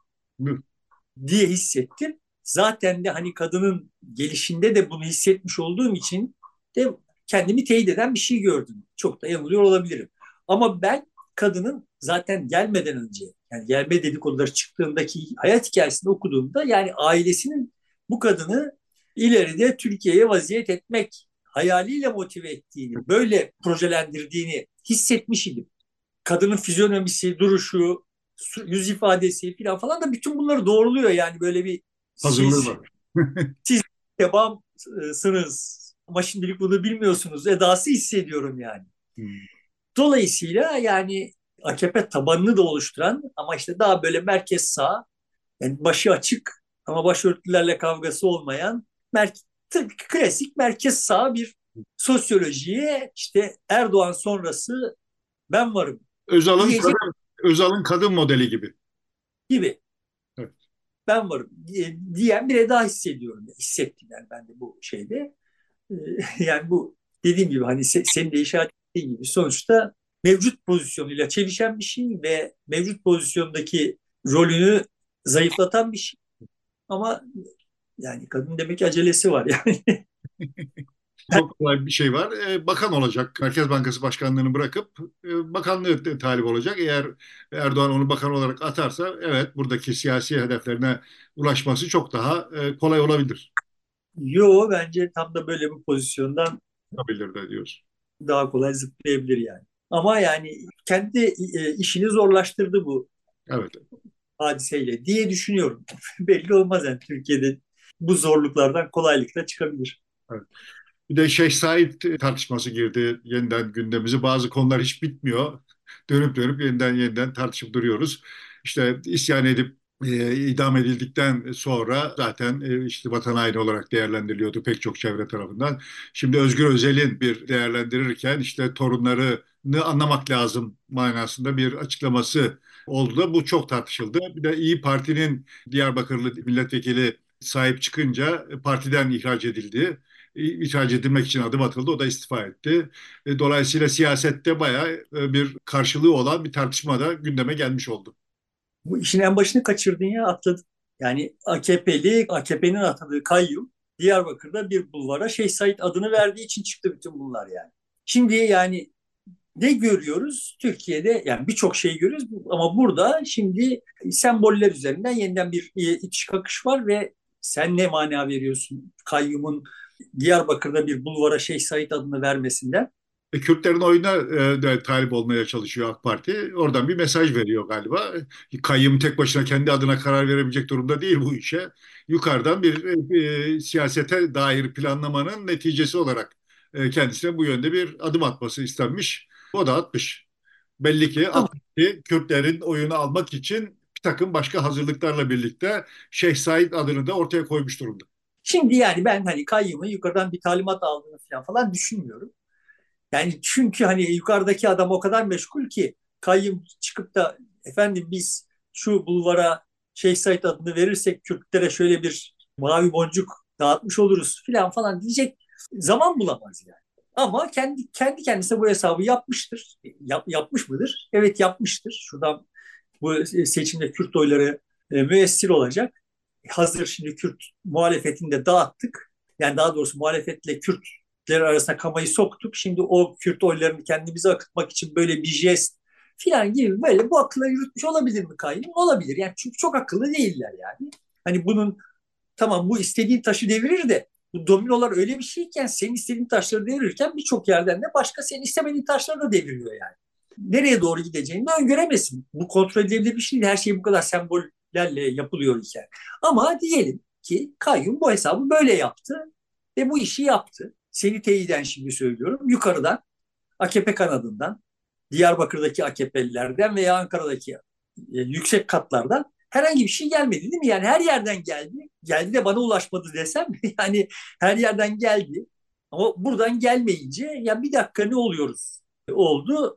diye hissettim. Zaten de hani kadının gelişinde de bunu hissetmiş olduğum için de kendimi teyit eden bir şey gördüm. Çok da yanılıyor olabilirim. Ama ben kadının zaten gelmeden önce yani gelme dedikoduları çıktığındaki hayat hikayesini okuduğumda yani ailesinin bu kadını ileride Türkiye'ye vaziyet etmek hayaliyle motive ettiğini, böyle projelendirdiğini hissetmiş idim. Kadının fizyonomisi, duruşu, yüz ifadesi falan falan da bütün bunları doğruluyor. Yani böyle bir Hazırlığı siz var. siz kebapsınız ama şimdilik bunu bilmiyorsunuz edası hissediyorum yani. Hmm. Dolayısıyla yani A K P tabanını da oluşturan ama işte daha böyle merkez sağ yani başı açık ama başörtülerle kavgası olmayan mer tabii klasik merkez sağ bir sosyolojiye işte Erdoğan sonrası ben varım Özal'ın diyecek kadın, Özal'ın kadın modeli gibi. gibi. Evet. Ben varım diyen bir eda hissediyorum. Hissettim yani ben de bu şeyde. Ee, Yani bu dediğim gibi hani senin de işaret ettiğin gibi sonuçta mevcut pozisyonuyla çelişen bir şey ve mevcut pozisyondaki rolünü zayıflatan bir şey. Ama yani kadın demek ki acelesi var yani. Çok kolay bir şey var. E, bakan olacak. Merkez Bankası Başkanlığını bırakıp e, bakanlığı te- talip olacak. Eğer Erdoğan onu bakan olarak atarsa evet buradaki siyasi hedeflerine ulaşması çok daha e, kolay olabilir. Yo bence tam da böyle bir pozisyondan Olabilir de diyoruz. daha kolay zıplayabilir yani. Ama yani kendi e, işini zorlaştırdı bu Evet. hadiseyle diye düşünüyorum. Belli olmaz yani Türkiye'de bu zorluklardan kolaylıkla çıkabilir. Evet. Bir de Şeyh Said tartışması girdi yeniden gündemimize. Bazı konular hiç bitmiyor. Dönüp dönüp yeniden yeniden tartışıp duruyoruz. İşte isyan edip e, idam edildikten sonra zaten e, işte vatan haini olarak değerlendiriliyordu pek çok çevre tarafından. Şimdi Özgür Özel'in bir değerlendirirken işte torunlarını anlamak lazım manasında bir açıklaması oldu da bu çok tartışıldı. Bir de İyi Parti'nin Diyarbakırlı milletvekili sahip çıkınca partiden ihraç edildi. İhraç edilmek için adım atıldı. O da istifa etti. E, Dolayısıyla siyasette bayağı e, bir karşılığı olan bir tartışma da gündeme gelmiş oldu. Bu işin en başını kaçırdın ya, atladın. Yani A K P'li, A K P'nin atadığı kayyum Diyarbakır'da bir bulvara Şeyh Said adını verdiği için çıktı bütün bunlar yani. Şimdi yani ne görüyoruz? Türkiye'de yani birçok şey görüyoruz ama burada şimdi semboller üzerinden yeniden bir e, itiş kakış var ve sen ne mana veriyorsun kayyumun Diyarbakır'da bir bulvara Şeyh Said adını vermesinden? E, Kürtlerin oyuna e, de talip olmaya çalışıyor AK Parti. Oradan bir mesaj veriyor galiba. E, Kayyum tek başına kendi adına karar verebilecek durumda değil bu işe. Yukarıdan bir e, e, siyasete dair planlamanın neticesi olarak e, kendisine bu yönde bir adım atması istenmiş. O da atmış. Belli ki Tamam. AK Parti Kürtlerin oyunu almak için bir takım başka hazırlıklarla birlikte Şeyh Said adını da ortaya koymuş durumda. Şimdi yani ben hani kayyumun yukarıdan bir talimat aldığını falan falan düşünmüyorum. Yani çünkü hani yukarıdaki adam o kadar meşgul ki kayyum çıkıp da efendim biz şu bulvara Şeyh Said adını verirsek Kürtlere şöyle bir mavi boncuk dağıtmış oluruz falan falan diyecek zaman bulamaz yani. Ama kendi kendi kendisine bu hesabı yapmıştır. Yap, yapmış mıdır? Evet, yapmıştır. Şuradan bu seçimde Kürt oyları e, müessir olacak. Hazır şimdi Kürt muhalefetini de dağıttık. Yani daha doğrusu muhalefetle Kürtler arasında kamayı soktuk. Şimdi o Kürt oylarını kendimize akıtmak için böyle bir jest filan gibi böyle bu akılları yürütmüş olabilir mi Kayyum? Olabilir. Yani çünkü çok akıllı değiller yani. Hani bunun tamam bu istediğin taşı devirir de bu dominolar öyle bir şeyken senin istediğin taşları devirirken birçok yerden de başka senin istemediğin taşları da deviriyor yani. Nereye doğru gideceğini de öngöremezsin. Bu kontrol edilebilir bir şey değil. Her şey bu kadar sembollerle yapılıyor iken. Ama diyelim ki kayyum bu hesabı böyle yaptı ve bu işi yaptı. Seni teyiden şimdi söylüyorum. Yukarıdan A K P kanadından, Diyarbakır'daki A K P'lilerden veya Ankara'daki e, yüksek katlardan herhangi bir şey gelmedi değil mi? Yani her yerden geldi. Geldi de bana ulaşmadı desem yani her yerden geldi. Ama buradan gelmeyince ya bir dakika ne oluyoruz oldu.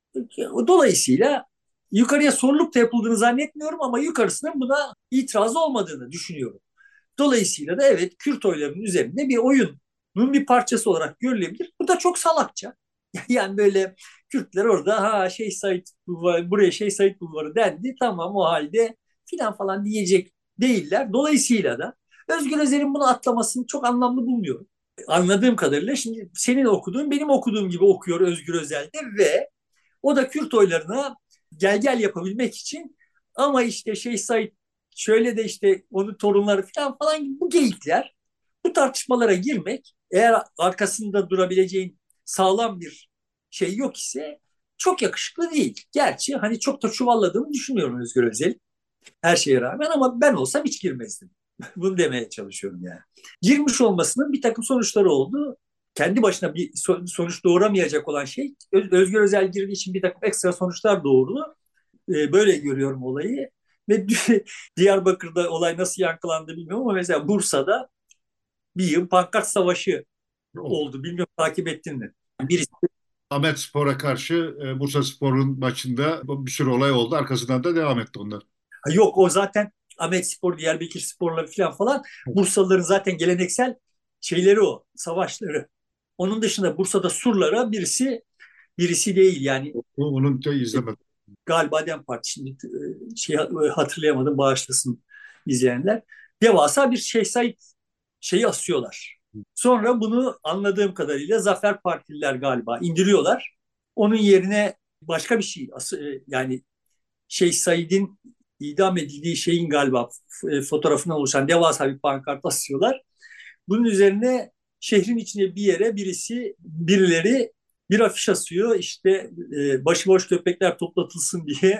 Dolayısıyla yukarıya sorulup da yapıldığını zannetmiyorum ama yukarısının buna itirazı olmadığını düşünüyorum. Dolayısıyla da evet Kürt oylarının üzerinde bir oyunun bir parçası olarak görülebilir. Bu da çok salakça. Yani böyle Kürtler orada ha şey Said Bulvarı, buraya şey Said Bulvarı dendi. Tamam o halde filan falan diyecek değiller. Dolayısıyla da Özgür Özel'in bunu atlamasını çok anlamlı bulmuyorum. Anladığım kadarıyla şimdi senin okuduğun benim okuduğum gibi okuyor Özgür Özel'de ve o da Kürt oylarına gel gel yapabilmek için ama işte şey Said şöyle de işte onun torunları falan falan gibi bu geyikler bu tartışmalara girmek eğer arkasında durabileceğin sağlam bir şey yok ise çok yakışıklı değil. Gerçi hani çok da çuvalladığımı düşünüyorum Özgür Özel her şeye rağmen ama ben olsam hiç girmezdim. Bunu demeye çalışıyorum yani. Girmiş olmasının bir takım sonuçları oldu. Kendi başına bir sonuç doğuramayacak olan şey Özgür Özel girdiği için bir takım ekstra sonuçlar doğurdu. Ee, böyle görüyorum olayı. Ve Diyarbakır'da olay nasıl yankılandı bilmiyorum ama mesela Bursa'da bir yıl pankart savaşı Oldu. oldu. Bilmiyorum takip ettin mi? Birisi Ahmet Spor'a karşı e, Bursa Spor'un maçında bir sürü olay oldu. Arkasından da devam etti onlar. yok o zaten Ahmet Spor, Diyarbakır Spor'la falan falan Bursalıların zaten geleneksel şeyleri o, savaşları. Onun dışında Bursa'da surlara birisi birisi değil yani Bunu da izlemedim. galiba Dem Parti şimdi e, şey hatırlayamadım bağışlasın izleyenler. Devasa bir Şeyh Said şeyi asıyorlar. Sonra bunu anladığım kadarıyla Zafer Partililer galiba indiriyorlar. Onun yerine başka bir şey e, yani Şeyh Said'in idam edildiği şeyin galiba e, fotoğrafından oluşan devasa bir pankart asıyorlar. Bunun üzerine şehrin içine bir yere birisi birileri bir afiş asıyor işte e, başıboş köpekler toplatılsın diye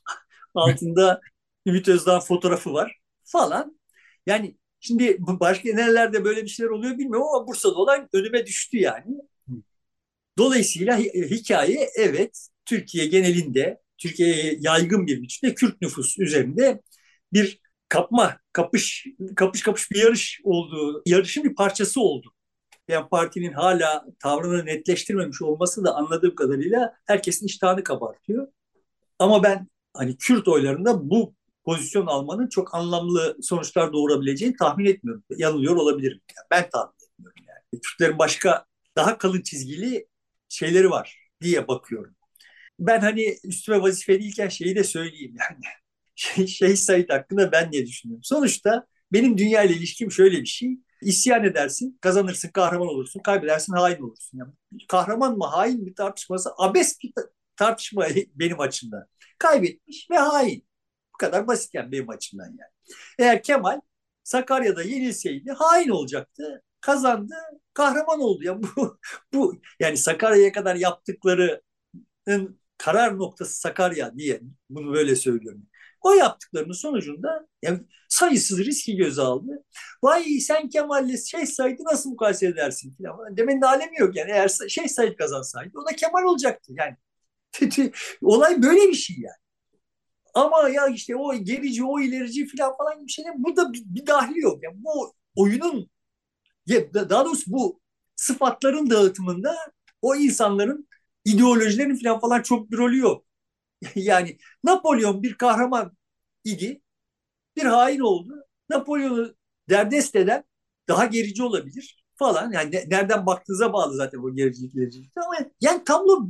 altında Ümit Özdağ fotoğrafı var falan. Yani şimdi başka nerelerde böyle bir şeyler oluyor bilmiyorum ama Bursa'da olan önüme düştü yani. Dolayısıyla hikaye evet Türkiye genelinde Türkiye'ye yaygın bir biçimde Kürt nüfus üzerinde bir kapma, kapış, kapış kapış bir yarış olduğu, yarışın bir parçası oldu. Yani partinin hala tavrını netleştirmemiş olması da anladığım kadarıyla herkesin iştahını kabartıyor. Ama ben hani Kürt oylarında bu pozisyon almanın çok anlamlı sonuçlar doğurabileceğini tahmin etmiyorum. Yanılıyor olabilirim. Yani ben tahmin etmiyorum yani. Kürtlerin başka daha kalın çizgili şeyleri var diye bakıyorum. Ben hani üstüme vazife değilken şeyi de söyleyeyim yani. Şey, Şeyh Said hakkında ben ne düşünüyorum? Sonuçta benim dünya ile ilişkim şöyle bir şey. İsyan edersin, kazanırsın, kahraman olursun, kaybedersin, hain olursun. Yani kahraman mı, hain mi tartışması abes bir tartışma benim açımdan. Kaybetmiş ve hain. Bu kadar basit yani benim açımdan yani. Eğer Kemal Sakarya'da yenilseydi hain olacaktı. Kazandı, kahraman oldu. Ya bu bu yani Sakarya'ya kadar yaptıkları karar noktası Sakarya diye bunu böyle söylüyorum. O yaptıklarının sonucunda yani sayısız riski göze aldı. Vay sen Kemal'le Şeyh Said'i nasıl mukayese edersin falan. Demenin de alemi yok yani. Eğer Şeyh Said kazansaydı o da Kemal olacaktı. Yani olay böyle bir şey yani. Ama ya işte o gerici, o ilerici falan falan bir şey. Burada bir, bir dahli yok. Yani bu oyunun daha doğrusu bu sıfatların dağıtımında o insanların ideolojilerin falan falan çok bir rolü yok. Yani Napolyon bir kahraman idi, bir hain oldu. Napolyon'u derdest eden daha gerici olabilir falan. Yani ne, nereden baktığınıza bağlı zaten o gericilik, gericilik. Ama yani tablo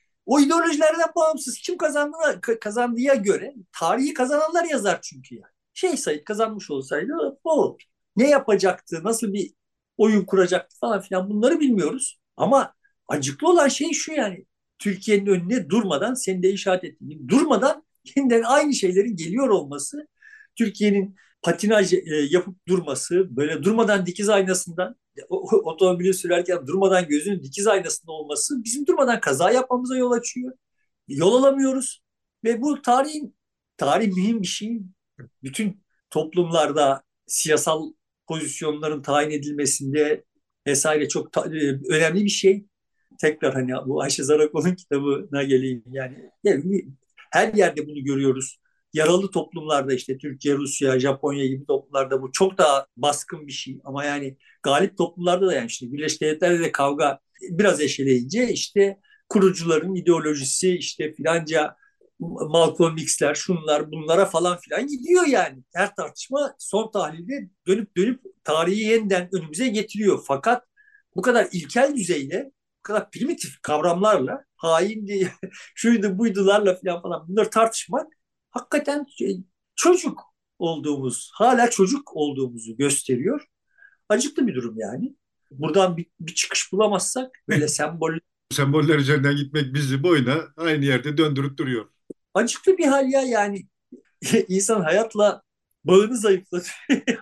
o ideolojilerden bağımsız kim kazandığına, kazandığı göre tarihi kazananlar yazar çünkü yani. Şey Said kazanmış olsaydı o olur. Ne yapacaktı, nasıl bir oyun kuracaktı falan filan bunları bilmiyoruz. Ama acıklı olan şey şu yani. Türkiye'nin önüne durmadan senin de işaret ettiğin gibi durmadan yeniden aynı şeylerin geliyor olması, Türkiye'nin patinaj e, yapıp durması, böyle durmadan dikiz aynasından otomobili sürerken durmadan gözünün dikiz aynasında olması bizim durmadan kaza yapmamıza yol açıyor. Yol alamıyoruz ve bu tarihin tarih mühim bir şey. Bütün toplumlarda siyasal pozisyonların tayin edilmesinde vesaire çok ta- e, önemli bir şey. Tekrar hani bu Ayşe Zarakoğlu'nun kitabına geleyim yani, yani her yerde bunu görüyoruz. Yaralı toplumlarda işte Türkiye, Rusya, Japonya gibi toplumlarda bu çok daha baskın bir şey. Ama yani galip toplumlarda da yani işte Birleşik Devletler'de de kavga biraz eşeleyince işte kurucuların ideolojisi işte filanca Malcolm X'ler şunlar bunlara falan filan gidiyor yani. Her tartışma son tahlilde dönüp dönüp tarihi yeniden önümüze getiriyor. Fakat bu kadar ilkel düzeyde, bu kadar primitif kavramlarla hain diye şuydu buydularla falan falan bunları tartışmak hakikaten çocuk olduğumuz, hala çocuk olduğumuzu gösteriyor. Acıklı bir durum yani. Buradan bir, bir çıkış bulamazsak böyle sembol Semboller üzerinden gitmek bizi boyuna aynı yerde döndürüp duruyor. acıklı bir hal ya yani. İnsan hayatla bağını zayıflatıyor.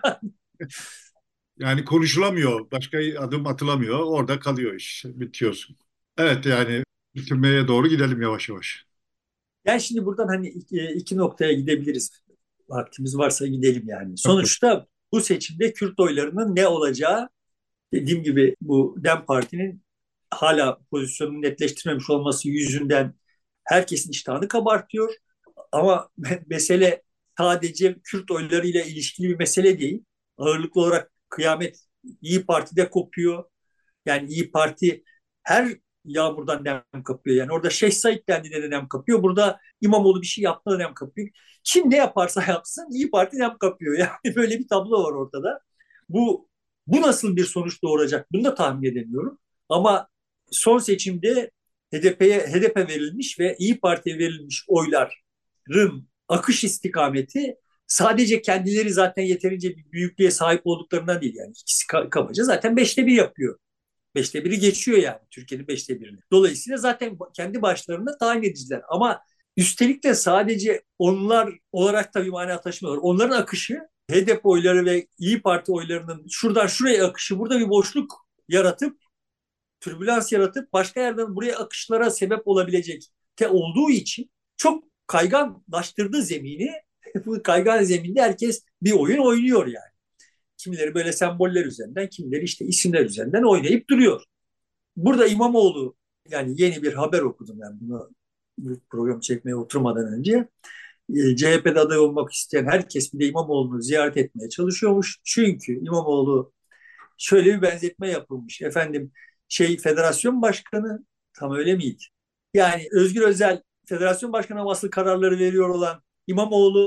Yani konuşulamıyor, başka adım atılamıyor, orada kalıyor iş, bitiyorsun. Evet yani bitirmeye doğru gidelim yavaş yavaş. Yani şimdi buradan hani iki, iki noktaya gidebiliriz. Vaktimiz varsa gidelim yani. Tabii, Sonuçta bu seçimde Kürt oylarının ne olacağı, dediğim gibi bu DEM Parti'nin hala pozisyonunu netleştirmemiş olması yüzünden herkesin iştahını kabartıyor. Ama mesele sadece Kürt oylarıyla ilişkili bir mesele değil. Ağırlıklı olarak kıyamet İyi Parti'de kopuyor. Yani İyi Parti her yağmurdan nem kapıyor. Yani orada Şeyh Said dendiğinde de nem kapıyor. Burada İmamoğlu bir şey yaptığında nem kapıyor. Kim ne yaparsa yapsın İyi Parti nem kapıyor. Yani böyle bir tablo var ortada. Bu bu nasıl bir sonuç doğuracak? Bunu da tahmin edemiyorum. Ama son seçimde H D P'ye H D P verilmiş ve İyi Parti'ye verilmiş oyların akış istikameti sadece kendileri zaten yeterince bir büyüklüğe sahip olduklarından değil yani ikisi kabaca zaten beşte bir yapıyor. Beşte biri geçiyor yani Türkiye'nin beşte birini. Dolayısıyla zaten kendi başlarında tayin ediciler. Ama üstelik de sadece onlar olarak tabii mana taşımıyorlar. Onların akışı H D P oyları ve İyi Parti oylarının şuradan şuraya akışı burada bir boşluk yaratıp türbülans yaratıp başka yerden buraya akışlara sebep olabilecek te olduğu için çok kayganlaştırdığı zemini bu kaygan zeminde herkes bir oyun oynuyor yani. Kimileri böyle semboller üzerinden, kimileri işte isimler üzerinden oynayıp duruyor. Burada İmamoğlu yani yeni bir haber okudum ben bunu bu program çekmeye oturmadan önce. E, C H P'de aday olmak isteyen herkes bir de İmamoğlu'nu ziyaret etmeye çalışıyormuş. Çünkü İmamoğlu şöyle bir benzetme yapılmış. Efendim şey federasyon başkanı tam öyle miydi? Yani Özgür Özel federasyon başkanı asıl kararları veriyor olan İmamoğlu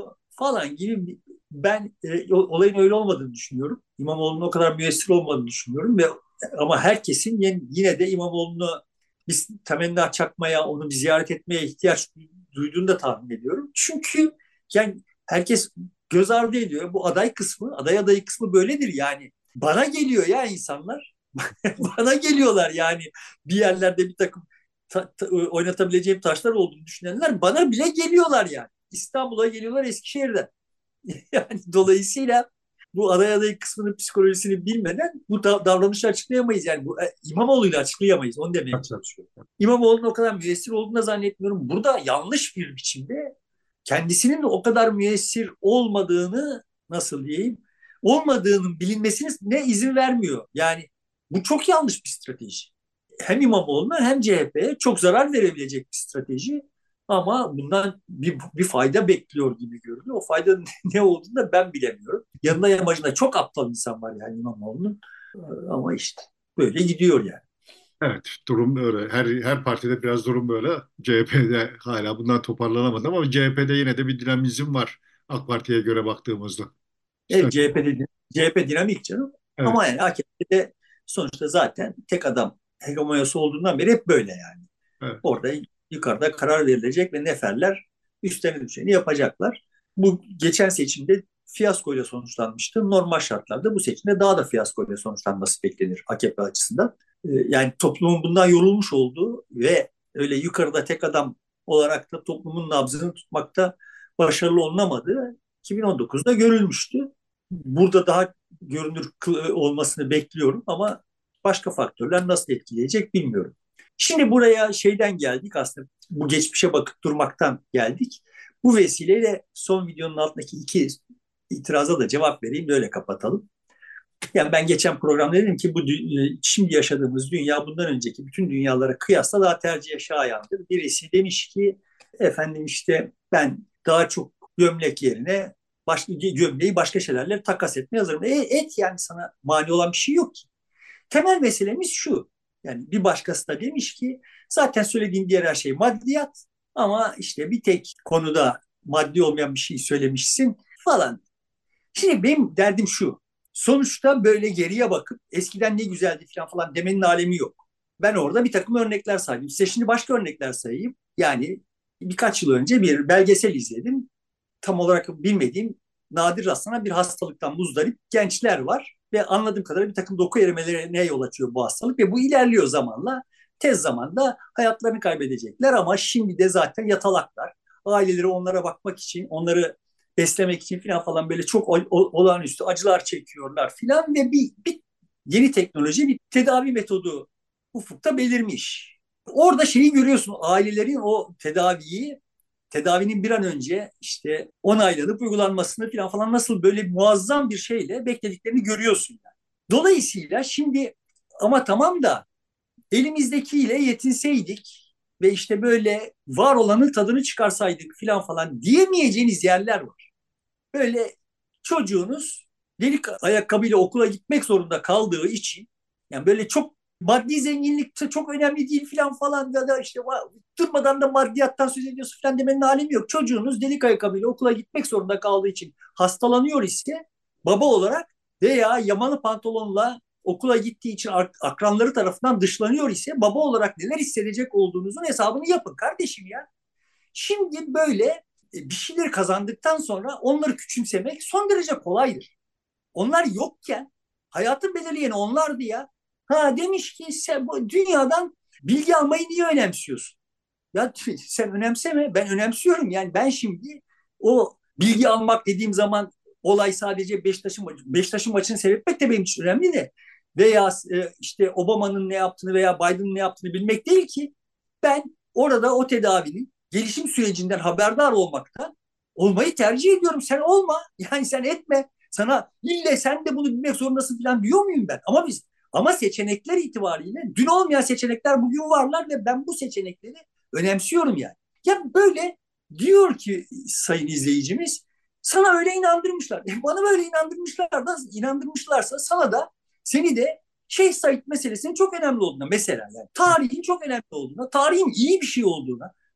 falan gibi bir- ben e, olayın öyle olmadığını düşünüyorum. İmamoğlu'nun o kadar müessir olmadığını düşünüyorum ve ama herkesin yine, yine de İmamoğlu'nu biz temenni çakmaya, onu bir ziyaret etmeye ihtiyaç duyduğunu da tahmin ediyorum. Çünkü yani herkes göz ardı ediyor. Bu aday kısmı, aday adayı kısmı böyledir yani. Bana geliyor ya insanlar. Bana geliyorlar yani bir yerlerde bir takım ta, ta, oynatabileceğim taşlar olduğunu düşünenler bana bile geliyorlar yani. İstanbul'a geliyorlar Eskişehir'den. Yani dolayısıyla bu aday adayı kısmının psikolojisini bilmeden bu da, davranışı açıklayamayız. Yani bu e, İmamoğlu'yla açıklayamayız. Onu demeye çalışıyorum. İmamoğlu'nun o kadar müessir olduğunu da zannetmiyorum. Burada yanlış bir biçimde kendisinin de o kadar müessir olmadığını nasıl diyeyim olmadığının bilinmesine ne izin vermiyor. Yani bu çok yanlış bir strateji. Hem İmamoğlu'na hem C H P'ye çok zarar verebilecek bir strateji. Ama bundan bir, bir fayda bekliyor gibi görünüyor. O faydanın ne olduğunu da ben bilemiyorum. Yanında yamacında çok aptal insan var yani İmamoğlu'nun. Ama işte böyle gidiyor yani. Evet, durum böyle. Her her partide biraz durum böyle. C H P'de hala bundan toparlanamadı ama C H P'de yine de bir dinamizm var AK Parti'ye göre baktığımızda. İşte, Evet, C H P'de, C H P dinamik canım. evet, Ama yani A K P'de sonuçta zaten tek adam hegemonyası olduğundan beri hep böyle yani. evet. Orada yukarıda karar verilecek ve neferler üstlerine düşeni yapacaklar. Bu geçen seçimde fiyaskoyla sonuçlanmıştı. Normal şartlarda bu seçimde daha da fiyaskoyla sonuçlanması beklenir A K P açısından. Ee, Yani toplumun bundan yorulmuş olduğu ve öyle yukarıda tek adam olarak da toplumun nabzını tutmakta başarılı olunamadığı iki bin on dokuzda görülmüştü. Burada daha görünür olmasını bekliyorum ama başka faktörler nasıl etkileyecek bilmiyorum. Şimdi buraya şeyden geldik aslında bu geçmişe bakıp durmaktan geldik. Bu vesileyle son videonun altındaki iki itiraza da cevap vereyim de öyle kapatalım. Yani ben geçen programda dedim ki bu şimdi yaşadığımız dünya bundan önceki bütün dünyalara kıyasla daha tercihe şayandır. Birisi demiş ki efendim işte ben daha çok gömlek yerine başka gömleği başka şeylerle takas etmeye hazırım. E, et yani sana mani olan bir şey yok ki. Temel meselemiz şu. Yani bir başkası da demiş ki zaten söylediğin diğer her şey maddiyat ama işte bir tek konuda maddi olmayan bir şey söylemişsin falan. Şimdi benim derdim şu. Sonuçta böyle geriye bakıp eskiden ne güzeldi falan falan demenin alemi yok. Ben orada bir takım örnekler saydım. Size şimdi başka örnekler sayayım. Yani birkaç yıl önce bir belgesel izledim. Tam olarak bilmediğim nadir rastlanan bir hastalıktan muzdarip gençler var. Ve anladığım kadarıyla bir takım doku erimelerine yol açıyor bu hastalık. Ve bu ilerliyor zamanla. Tez zamanda hayatlarını kaybedecekler ama şimdi de zaten yatalaklar. Aileleri onlara bakmak için, onları beslemek için falan falan böyle çok olağanüstü acılar çekiyorlar filan ve bir, bir yeni teknoloji, bir tedavi metodu ufukta belirmiş. Orada şeyi görüyorsun, ailelerin o tedaviyi tedavinin bir an önce işte onaylanıp uygulanmasını falan falan nasıl böyle muazzam bir şeyle beklediklerini görüyorsun yani. Dolayısıyla şimdi ama tamam da elimizdekiyle yetinseydik ve işte böyle var olanın tadını çıkarsaydık falan falan diyemeyeceğiniz yerler var. Böyle çocuğunuz delik ayakkabıyla okula gitmek zorunda kaldığı için yani böyle çok maddi zenginlik çok önemli değil falan falan ya da işte durmadan da maddiyattan söz ediyorsun falan demenin alemi yok. Çocuğunuz delik ayakkabıyla okula gitmek zorunda kaldığı için hastalanıyor ise baba olarak veya yamalı pantolonla okula gittiği için akranları tarafından dışlanıyor ise baba olarak neler hissedecek olduğunuzun hesabını yapın kardeşim ya. Şimdi böyle e, bir şeyler kazandıktan sonra onları küçümsemek son derece kolaydır. Onlar yokken hayatı belirleyen onlardı ya. Ha demiş ki sen bu dünyadan bilgi almayı niye önemsiyorsun? Ya sen önemseme ben önemsiyorum. Yani ben şimdi o bilgi almak dediğim zaman olay sadece Beşiktaş'ın Beşiktaş'ın maçını seyretmek de benim için önemli de veya e, işte Obama'nın ne yaptığını veya Biden'ın ne yaptığını bilmek değil ki. Ben orada o tedavinin gelişim sürecinden haberdar olmaktan olmayı tercih ediyorum. Sen olma. Yani sen etme. Sana ille sen de bunu bilmek zorundasın falan diyor muyum ben? Ama biz ama seçenekler itibariyle dün olmayan seçenekler bugün varlar ve ben bu seçenekleri önemsiyorum yani. Ya böyle diyor ki sayın izleyicimiz sana öyle inandırmışlar. E bana böyle inandırmışlar da inandırmışlarsa sana da seni de Şeyh Said meselesinin çok önemli olduğuna mesela yani tarihin çok önemli olduğuna, tarihin iyi bir şey olduğuna,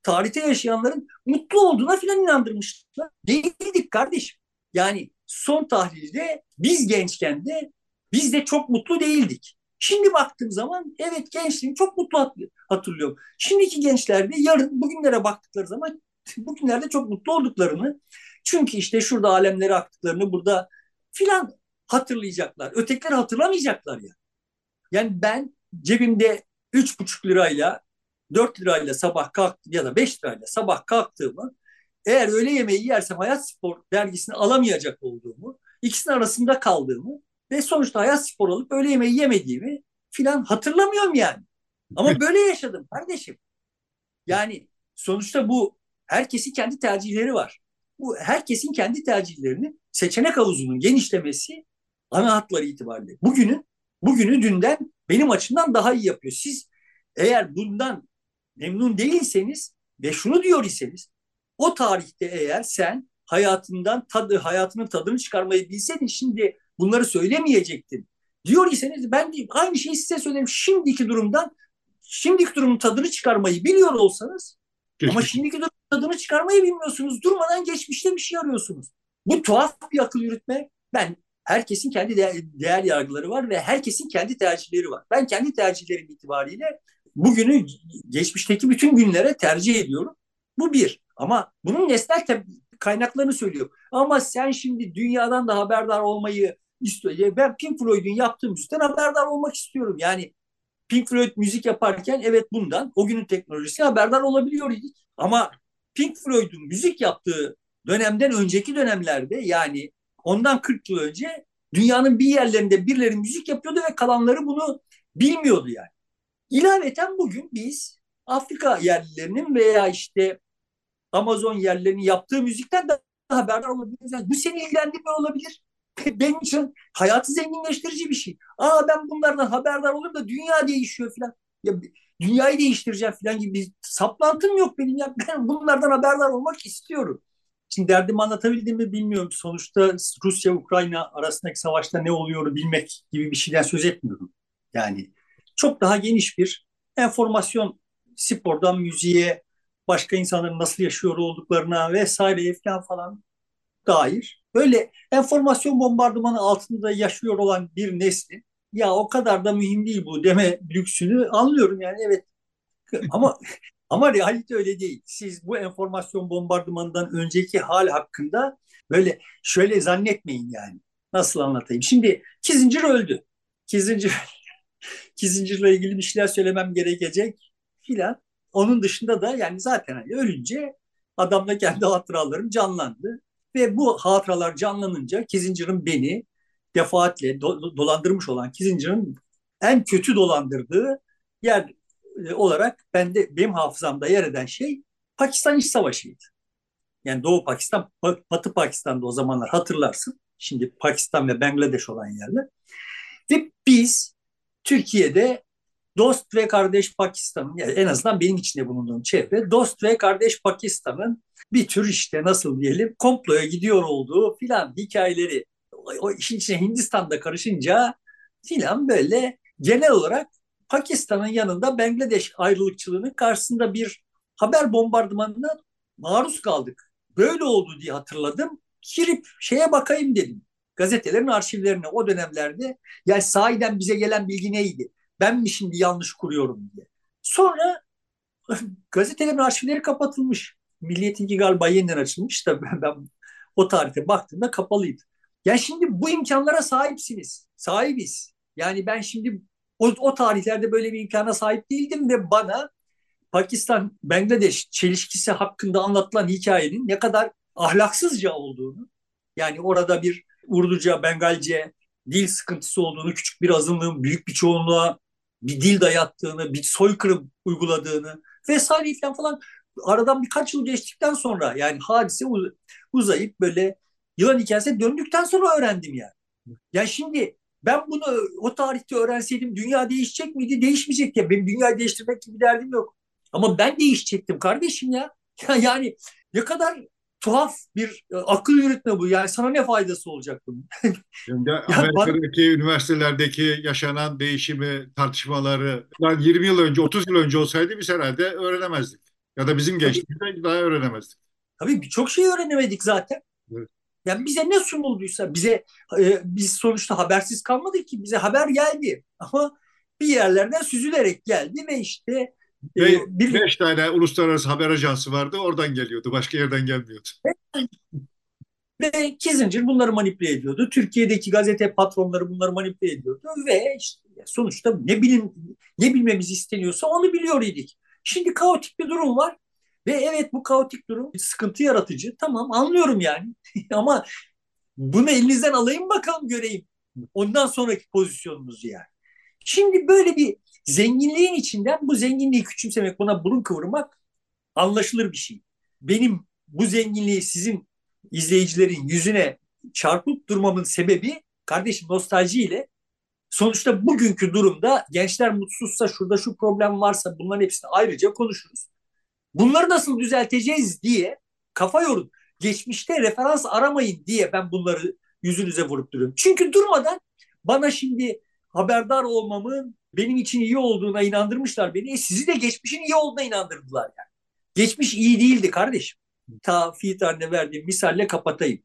tarihte yaşayanların mutlu olduğuna filan inandırmışlar. Değildik kardeşim. Yani son tahlilde biz gençken de biz de çok mutlu değildik. Şimdi baktığım zaman evet gençliğimi çok mutlu hatırlıyorum. Şimdiki gençler de yarın bugünlere baktıkları zaman bugünlerde çok mutlu olduklarını, çünkü işte şurada alemleri aktıklarını burada filan hatırlayacaklar. Ötekileri hatırlamayacaklar ya. Yani ben cebimde üç buçuk lirayla dört lirayla sabah kalktım ya da beş lirayla sabah kalktığımı, eğer öğle yemeği yersem Hayat Spor dergisini alamayacak olduğumu, ikisinin arasında kaldığımı ve sonuçta Hayat Spor alıp öğle yemeği yemediğimi filan hatırlamıyorum yani. Ama böyle yaşadım kardeşim. Yani sonuçta bu, herkesin kendi tercihleri var. Bu herkesin kendi tercihlerini, seçenek havuzunun genişlemesi ana hatları itibariyle bugünün bugünü dünden benim açımdan daha iyi yapıyor. Siz eğer bundan memnun değilseniz ve şunu diyor iseniz, o tarihte eğer sen hayatından tadı hayatının tadını çıkarmayı bilseydin şimdi bunları söylemeyecektin diyor iseniz, ben de aynı şeyi size söyleyeyim. Şimdiki durumdan şimdiki durumun tadını çıkarmayı biliyor olsanız, ama Geçmiş. şimdiki durumun tadını çıkarmayı bilmiyorsunuz. Durmadan geçmişte bir şey arıyorsunuz. Bu tuhaf bir akıl yürütme. Ben herkesin kendi değer, değer yargıları var ve herkesin kendi tercihleri var. Ben kendi tercihlerim itibariyle bugünü geçmişteki bütün günlere tercih ediyorum. Bu bir. Ama bunun nesnel kaynaklarını söylüyor. Ama sen şimdi dünyadan da haberdar olmayı istiyor. Ben Pink Floyd'un yaptığı müzikten haberdar olmak istiyorum. Yani Pink Floyd müzik yaparken evet bundan o günün teknolojisi haberdar olabiliyor idik. Ama Pink Floyd'un müzik yaptığı dönemden önceki dönemlerde, yani ondan kırk yıl önce dünyanın bir yerlerinde birileri müzik yapıyordu ve kalanları bunu bilmiyordu yani. İlaveten bugün biz Afrika yerlilerinin veya işte Amazon yerlerinin yaptığı müzikten de haberdar olabiliriz. Yani bu seni ilgilendirmiyor olabilir. Benim için hayatı zenginleştirici bir şey. Aa, ben bunlardan haberdar olurum da dünya değişiyor falan. Ya, dünyayı değiştireceğim falan gibi bir saplantım yok benim ya. Ben bunlardan haberdar olmak istiyorum. Şimdi derdimi anlatabildim mi bilmiyorum. Sonuçta Rusya-Ukrayna arasındaki savaşta ne oluyor bilmek gibi bir şeyden söz etmiyorum. Yani çok daha geniş bir enformasyon, spordan müziğe, başka insanların nasıl yaşıyor olduklarına vesaire falan falan dair böyle enformasyon bombardımanı altında yaşıyor olan bir neslin ya o kadar da mühim değil bu deme lüksünü anlıyorum yani, evet, ama ama realite öyle değil. Siz bu enformasyon bombardımanından önceki hal hakkında böyle şöyle zannetmeyin yani. Nasıl anlatayım? Şimdi Kissinger öldü. Kissinger Kissinger'la ilgili bir şeyler söylemem gerekecek filan. Onun dışında da yani zaten hani ölünce adamla kendi hatıralarım canlandı. Ve bu hatıralar canlanınca Kissinger'ın beni defaatle do- dolandırmış olan, Kissinger'ın en kötü dolandırdığı yer e, olarak bende, benim hafızamda yer eden şey Pakistan İç Savaşı'ydı. Yani Doğu Pakistan, Batı Pakistan'da o zamanlar hatırlarsın. Şimdi Pakistan ve Bangladeş olan yerler. Ve biz Türkiye'de dost ve kardeş Pakistan'ın, yani en azından benim içinde bulunduğum çevre, dost ve kardeş Pakistan'ın bir tür işte nasıl diyelim komploya gidiyor olduğu filan hikayeleri, o, o işin içine Hindistan'da karışınca filan böyle genel olarak Pakistan'ın yanında Bangladeş ayrılıkçılığının karşısında bir haber bombardımanına maruz kaldık. Böyle oldu diye hatırladım. Girip şeye bakayım dedim. Gazetelerin arşivlerine o dönemlerde, yani sahiden bize gelen bilgi neydi? Ben mi şimdi yanlış kuruyorum diye. Sonra gazetelerin arşivleri kapatılmış. Milliyet'inki galiba yeniden açılmış da ben, ben o tarihte baktığımda kapalıydı. Yani şimdi bu imkanlara sahipsiniz. Sahibiz. Yani ben şimdi o, o tarihlerde böyle bir imkana sahip değildim ve bana Pakistan-Bangladeş çelişkisi hakkında anlatılan hikayenin ne kadar ahlaksızca olduğunu, yani orada bir Urduca, Bengalce dil sıkıntısı olduğunu, küçük bir azınlığın büyük bir çoğunluğa bir dil dayattığını, bir soykırım uyguladığını vesaire falan falan, aradan birkaç yıl geçtikten sonra, yani hadise uzayıp böyle yılan hikayesine döndükten sonra öğrendim yani. Yani şimdi ben bunu o tarihte öğrenseydim dünya değişecek miydi? Değişmeyecek ya. Benim dünyayı değiştirmek gibi bir derdim yok. Ama ben değişecektim kardeşim ya. Yani ne kadar tuhaf bir e, akıl yürütme bu. Yani sana ne faydası olacak bunun? Şimdi Ya bana, Amerika'daki üniversitelerdeki yaşanan değişimi, tartışmaları, yani yirmi yıl önce, otuz yıl önce olsaydı biz herhalde öğrenemezdik. Ya da bizim Tabii, geçtiğimizde daha öğrenemezdik. tabii birçok şey öğrenemedik zaten. Evet. Yani bize ne sunulduysa bize e, biz sonuçta habersiz kalmadık ki bize haber geldi ama bir yerlerden süzülerek geldi ve işte e, Ve bir beş tane uluslararası haber ajansı vardı. Oradan geliyordu. Başka yerden gelmiyordu. ve Kissinger bunları manipüle ediyordu. Türkiye'deki gazete patronları bunları manipüle ediyordu ve işte sonuçta ne bilim ne bilmemiz isteniyorsa onu biliyor idik. Şimdi kaotik bir durum var ve evet bu kaotik durum sıkıntı yaratıcı. Tamam anlıyorum yani. Ama bunu elinizden alayım bakalım göreyim. Ondan sonraki pozisyonunuzu yani. Şimdi böyle bir zenginliğin içinden bu zenginliği küçümsemek, buna burun kıvırmak anlaşılır bir şey. Benim bu zenginliği sizin izleyicilerin yüzüne çarpıp durmamın sebebi kardeşim nostaljiyle sonuçta bugünkü durumda gençler mutsuzsa şurada şu problem varsa bunların hepsini ayrıca konuşuruz. Bunları nasıl düzelteceğiz diye kafa yorun. Geçmişte referans aramayın diye ben bunları yüzünüze vurup duruyorum. Çünkü durmadan bana şimdi haberdar olmamın benim için iyi olduğuna inandırmışlar beni. E sizi de geçmişin iyi olduğuna inandırdılar yani. Geçmiş iyi değildi kardeşim. Ta fi tane verdiğim misalle kapatayım.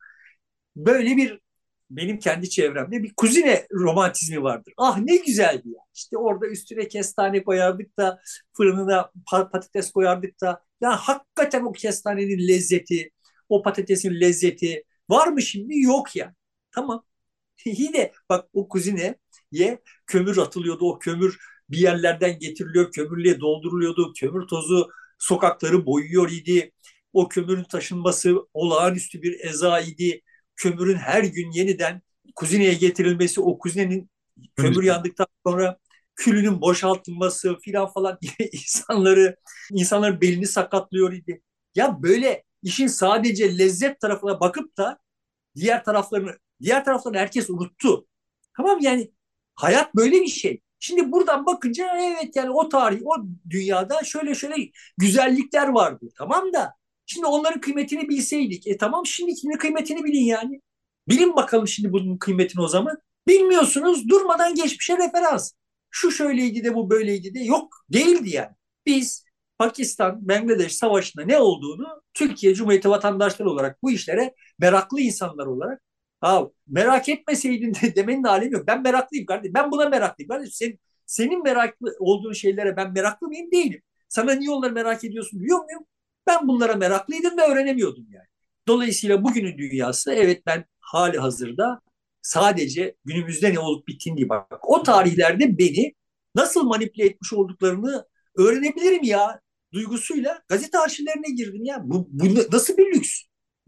Böyle bir benim kendi çevremde bir kuzine romantizmi vardır. Ah ne güzeldi ya. İşte orada üstüne kestane koyardık da fırınına patates koyardık da ya hakikaten o kestanenin lezzeti, o patatesin lezzeti var mı şimdi? Yok ya. Tamam. Yine bak o kuzine ye kömür atılıyordu. O kömür bir yerlerden getiriliyor. Kömürlüğe dolduruluyordu. Kömür tozu sokakları boyuyor idi. O kömürün taşınması olağanüstü bir eza idi. Kömürün her gün yeniden kuzineye getirilmesi, o kuzinenin kömür yandıktan sonra külünün boşaltılması filan falan insanları insanların belini sakatlıyor idi. Ya böyle işin sadece lezzet tarafına bakıp da diğer taraflarını diğer taraflarını herkes unuttu. Tamam yani hayat böyle bir şey. Şimdi buradan bakınca evet yani o tarih, o dünyada şöyle şöyle güzellikler vardı. Tamam da şimdi onların kıymetini bilseydik. E tamam şimdikinin kıymetini bilin yani. Bilin bakalım şimdi bunun kıymetini o zaman. Bilmiyorsunuz durmadan geçmişe referans. Şu şöyleydi de bu böyleydi de yok değildi yani. Biz Pakistan-Bangladeş savaşında ne olduğunu Türkiye Cumhuriyeti vatandaşları olarak bu işlere meraklı insanlar olarak ha, merak etmeseydin de demenin alemi yok. Ben meraklıyım kardeşim. Ben buna meraklıyım. Kardeşim sen, senin meraklı olduğun şeylere ben meraklı mıyım? Değilim. Sana niye onları merak ediyorsun biliyor muyum? Ben bunlara meraklıydım ve öğrenemiyordum yani. Dolayısıyla bugünün dünyası evet ben hali hazırda sadece günümüzde ne olup bittiğini değil bak. O tarihlerde beni nasıl manipüle etmiş olduklarını öğrenebilirim ya duygusuyla gazete arşivlerine girdim ya. Bu, bu nasıl bir lüks?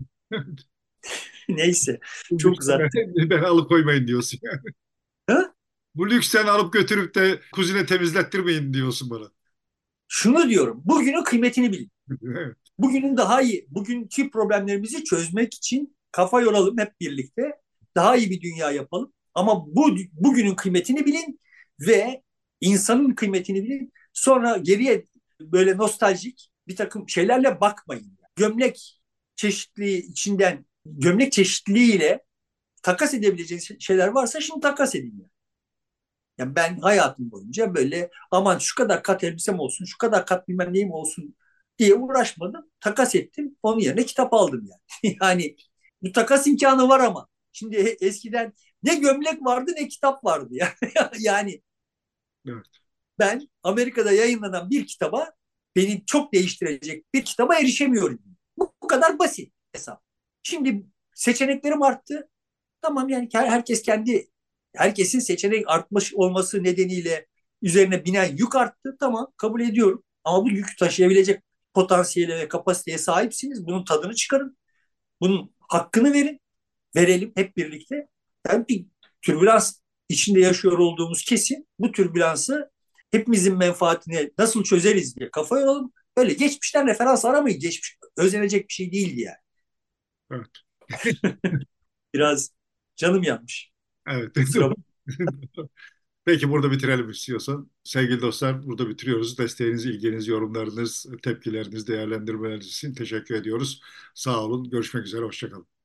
Neyse Bu çok lüksten uzattım. ben alıkoymayın diyorsun. Ha? Bu lüksten alıp götürüp de kuzine temizlettirmeyin diyorsun bana. Şunu diyorum. Bugünün kıymetini bilin. Evet, Bugünün daha iyi, bugünkü problemlerimizi çözmek için kafa yoralım hep birlikte. Daha iyi bir dünya yapalım. Ama bu bugünün kıymetini bilin ve insanın kıymetini bilin. Sonra geriye böyle nostaljik bir takım şeylerle bakmayın. Gömlek çeşitliliği içinden, gömlek çeşitliliğiyle takas edebileceğiniz şeyler varsa şimdi takas edin. Yani ben hayatım boyunca böyle aman şu kadar kat elbisem olsun, şu kadar kat bilmem neyim olsun diye uğraşmadım. Takas ettim. Onun yerine kitap aldım yani. Yani bu takas imkanı var ama şimdi eskiden ne gömlek vardı ne kitap vardı yani. Yani evet. ben Amerika'da yayınlanan bir kitaba beni çok değiştirecek bir kitaba erişemiyorum. Bu, bu kadar basit hesap. Şimdi seçeneklerim arttı. Tamam yani herkes kendi herkesin seçenek artmış olması nedeniyle üzerine binen yük arttı. Tamam kabul ediyorum. Ama bu yükü taşıyabilecek potansiyele ve kapasiteye sahipsiniz. Bunun tadını çıkarın. Bunun hakkını verin. Verelim hep birlikte. Yani bir türbülans içinde yaşıyor olduğumuz kesin. Bu türbülansı hepimizin menfaatine nasıl çözeriz diye kafa yoralım. Öyle geçmişten referans aramayın. Geçmiş özenecek bir şey değildi yani. Evet. Biraz canım yanmış. Evet. Kusura Peki burada bitirelim istiyorsan. Sevgili dostlar burada bitiriyoruz. Desteğiniz, ilginiz, yorumlarınız, tepkileriniz, değerlendirmeleriniz için teşekkür ediyoruz. Sağ olun. Görüşmek üzere. Hoşça kalın.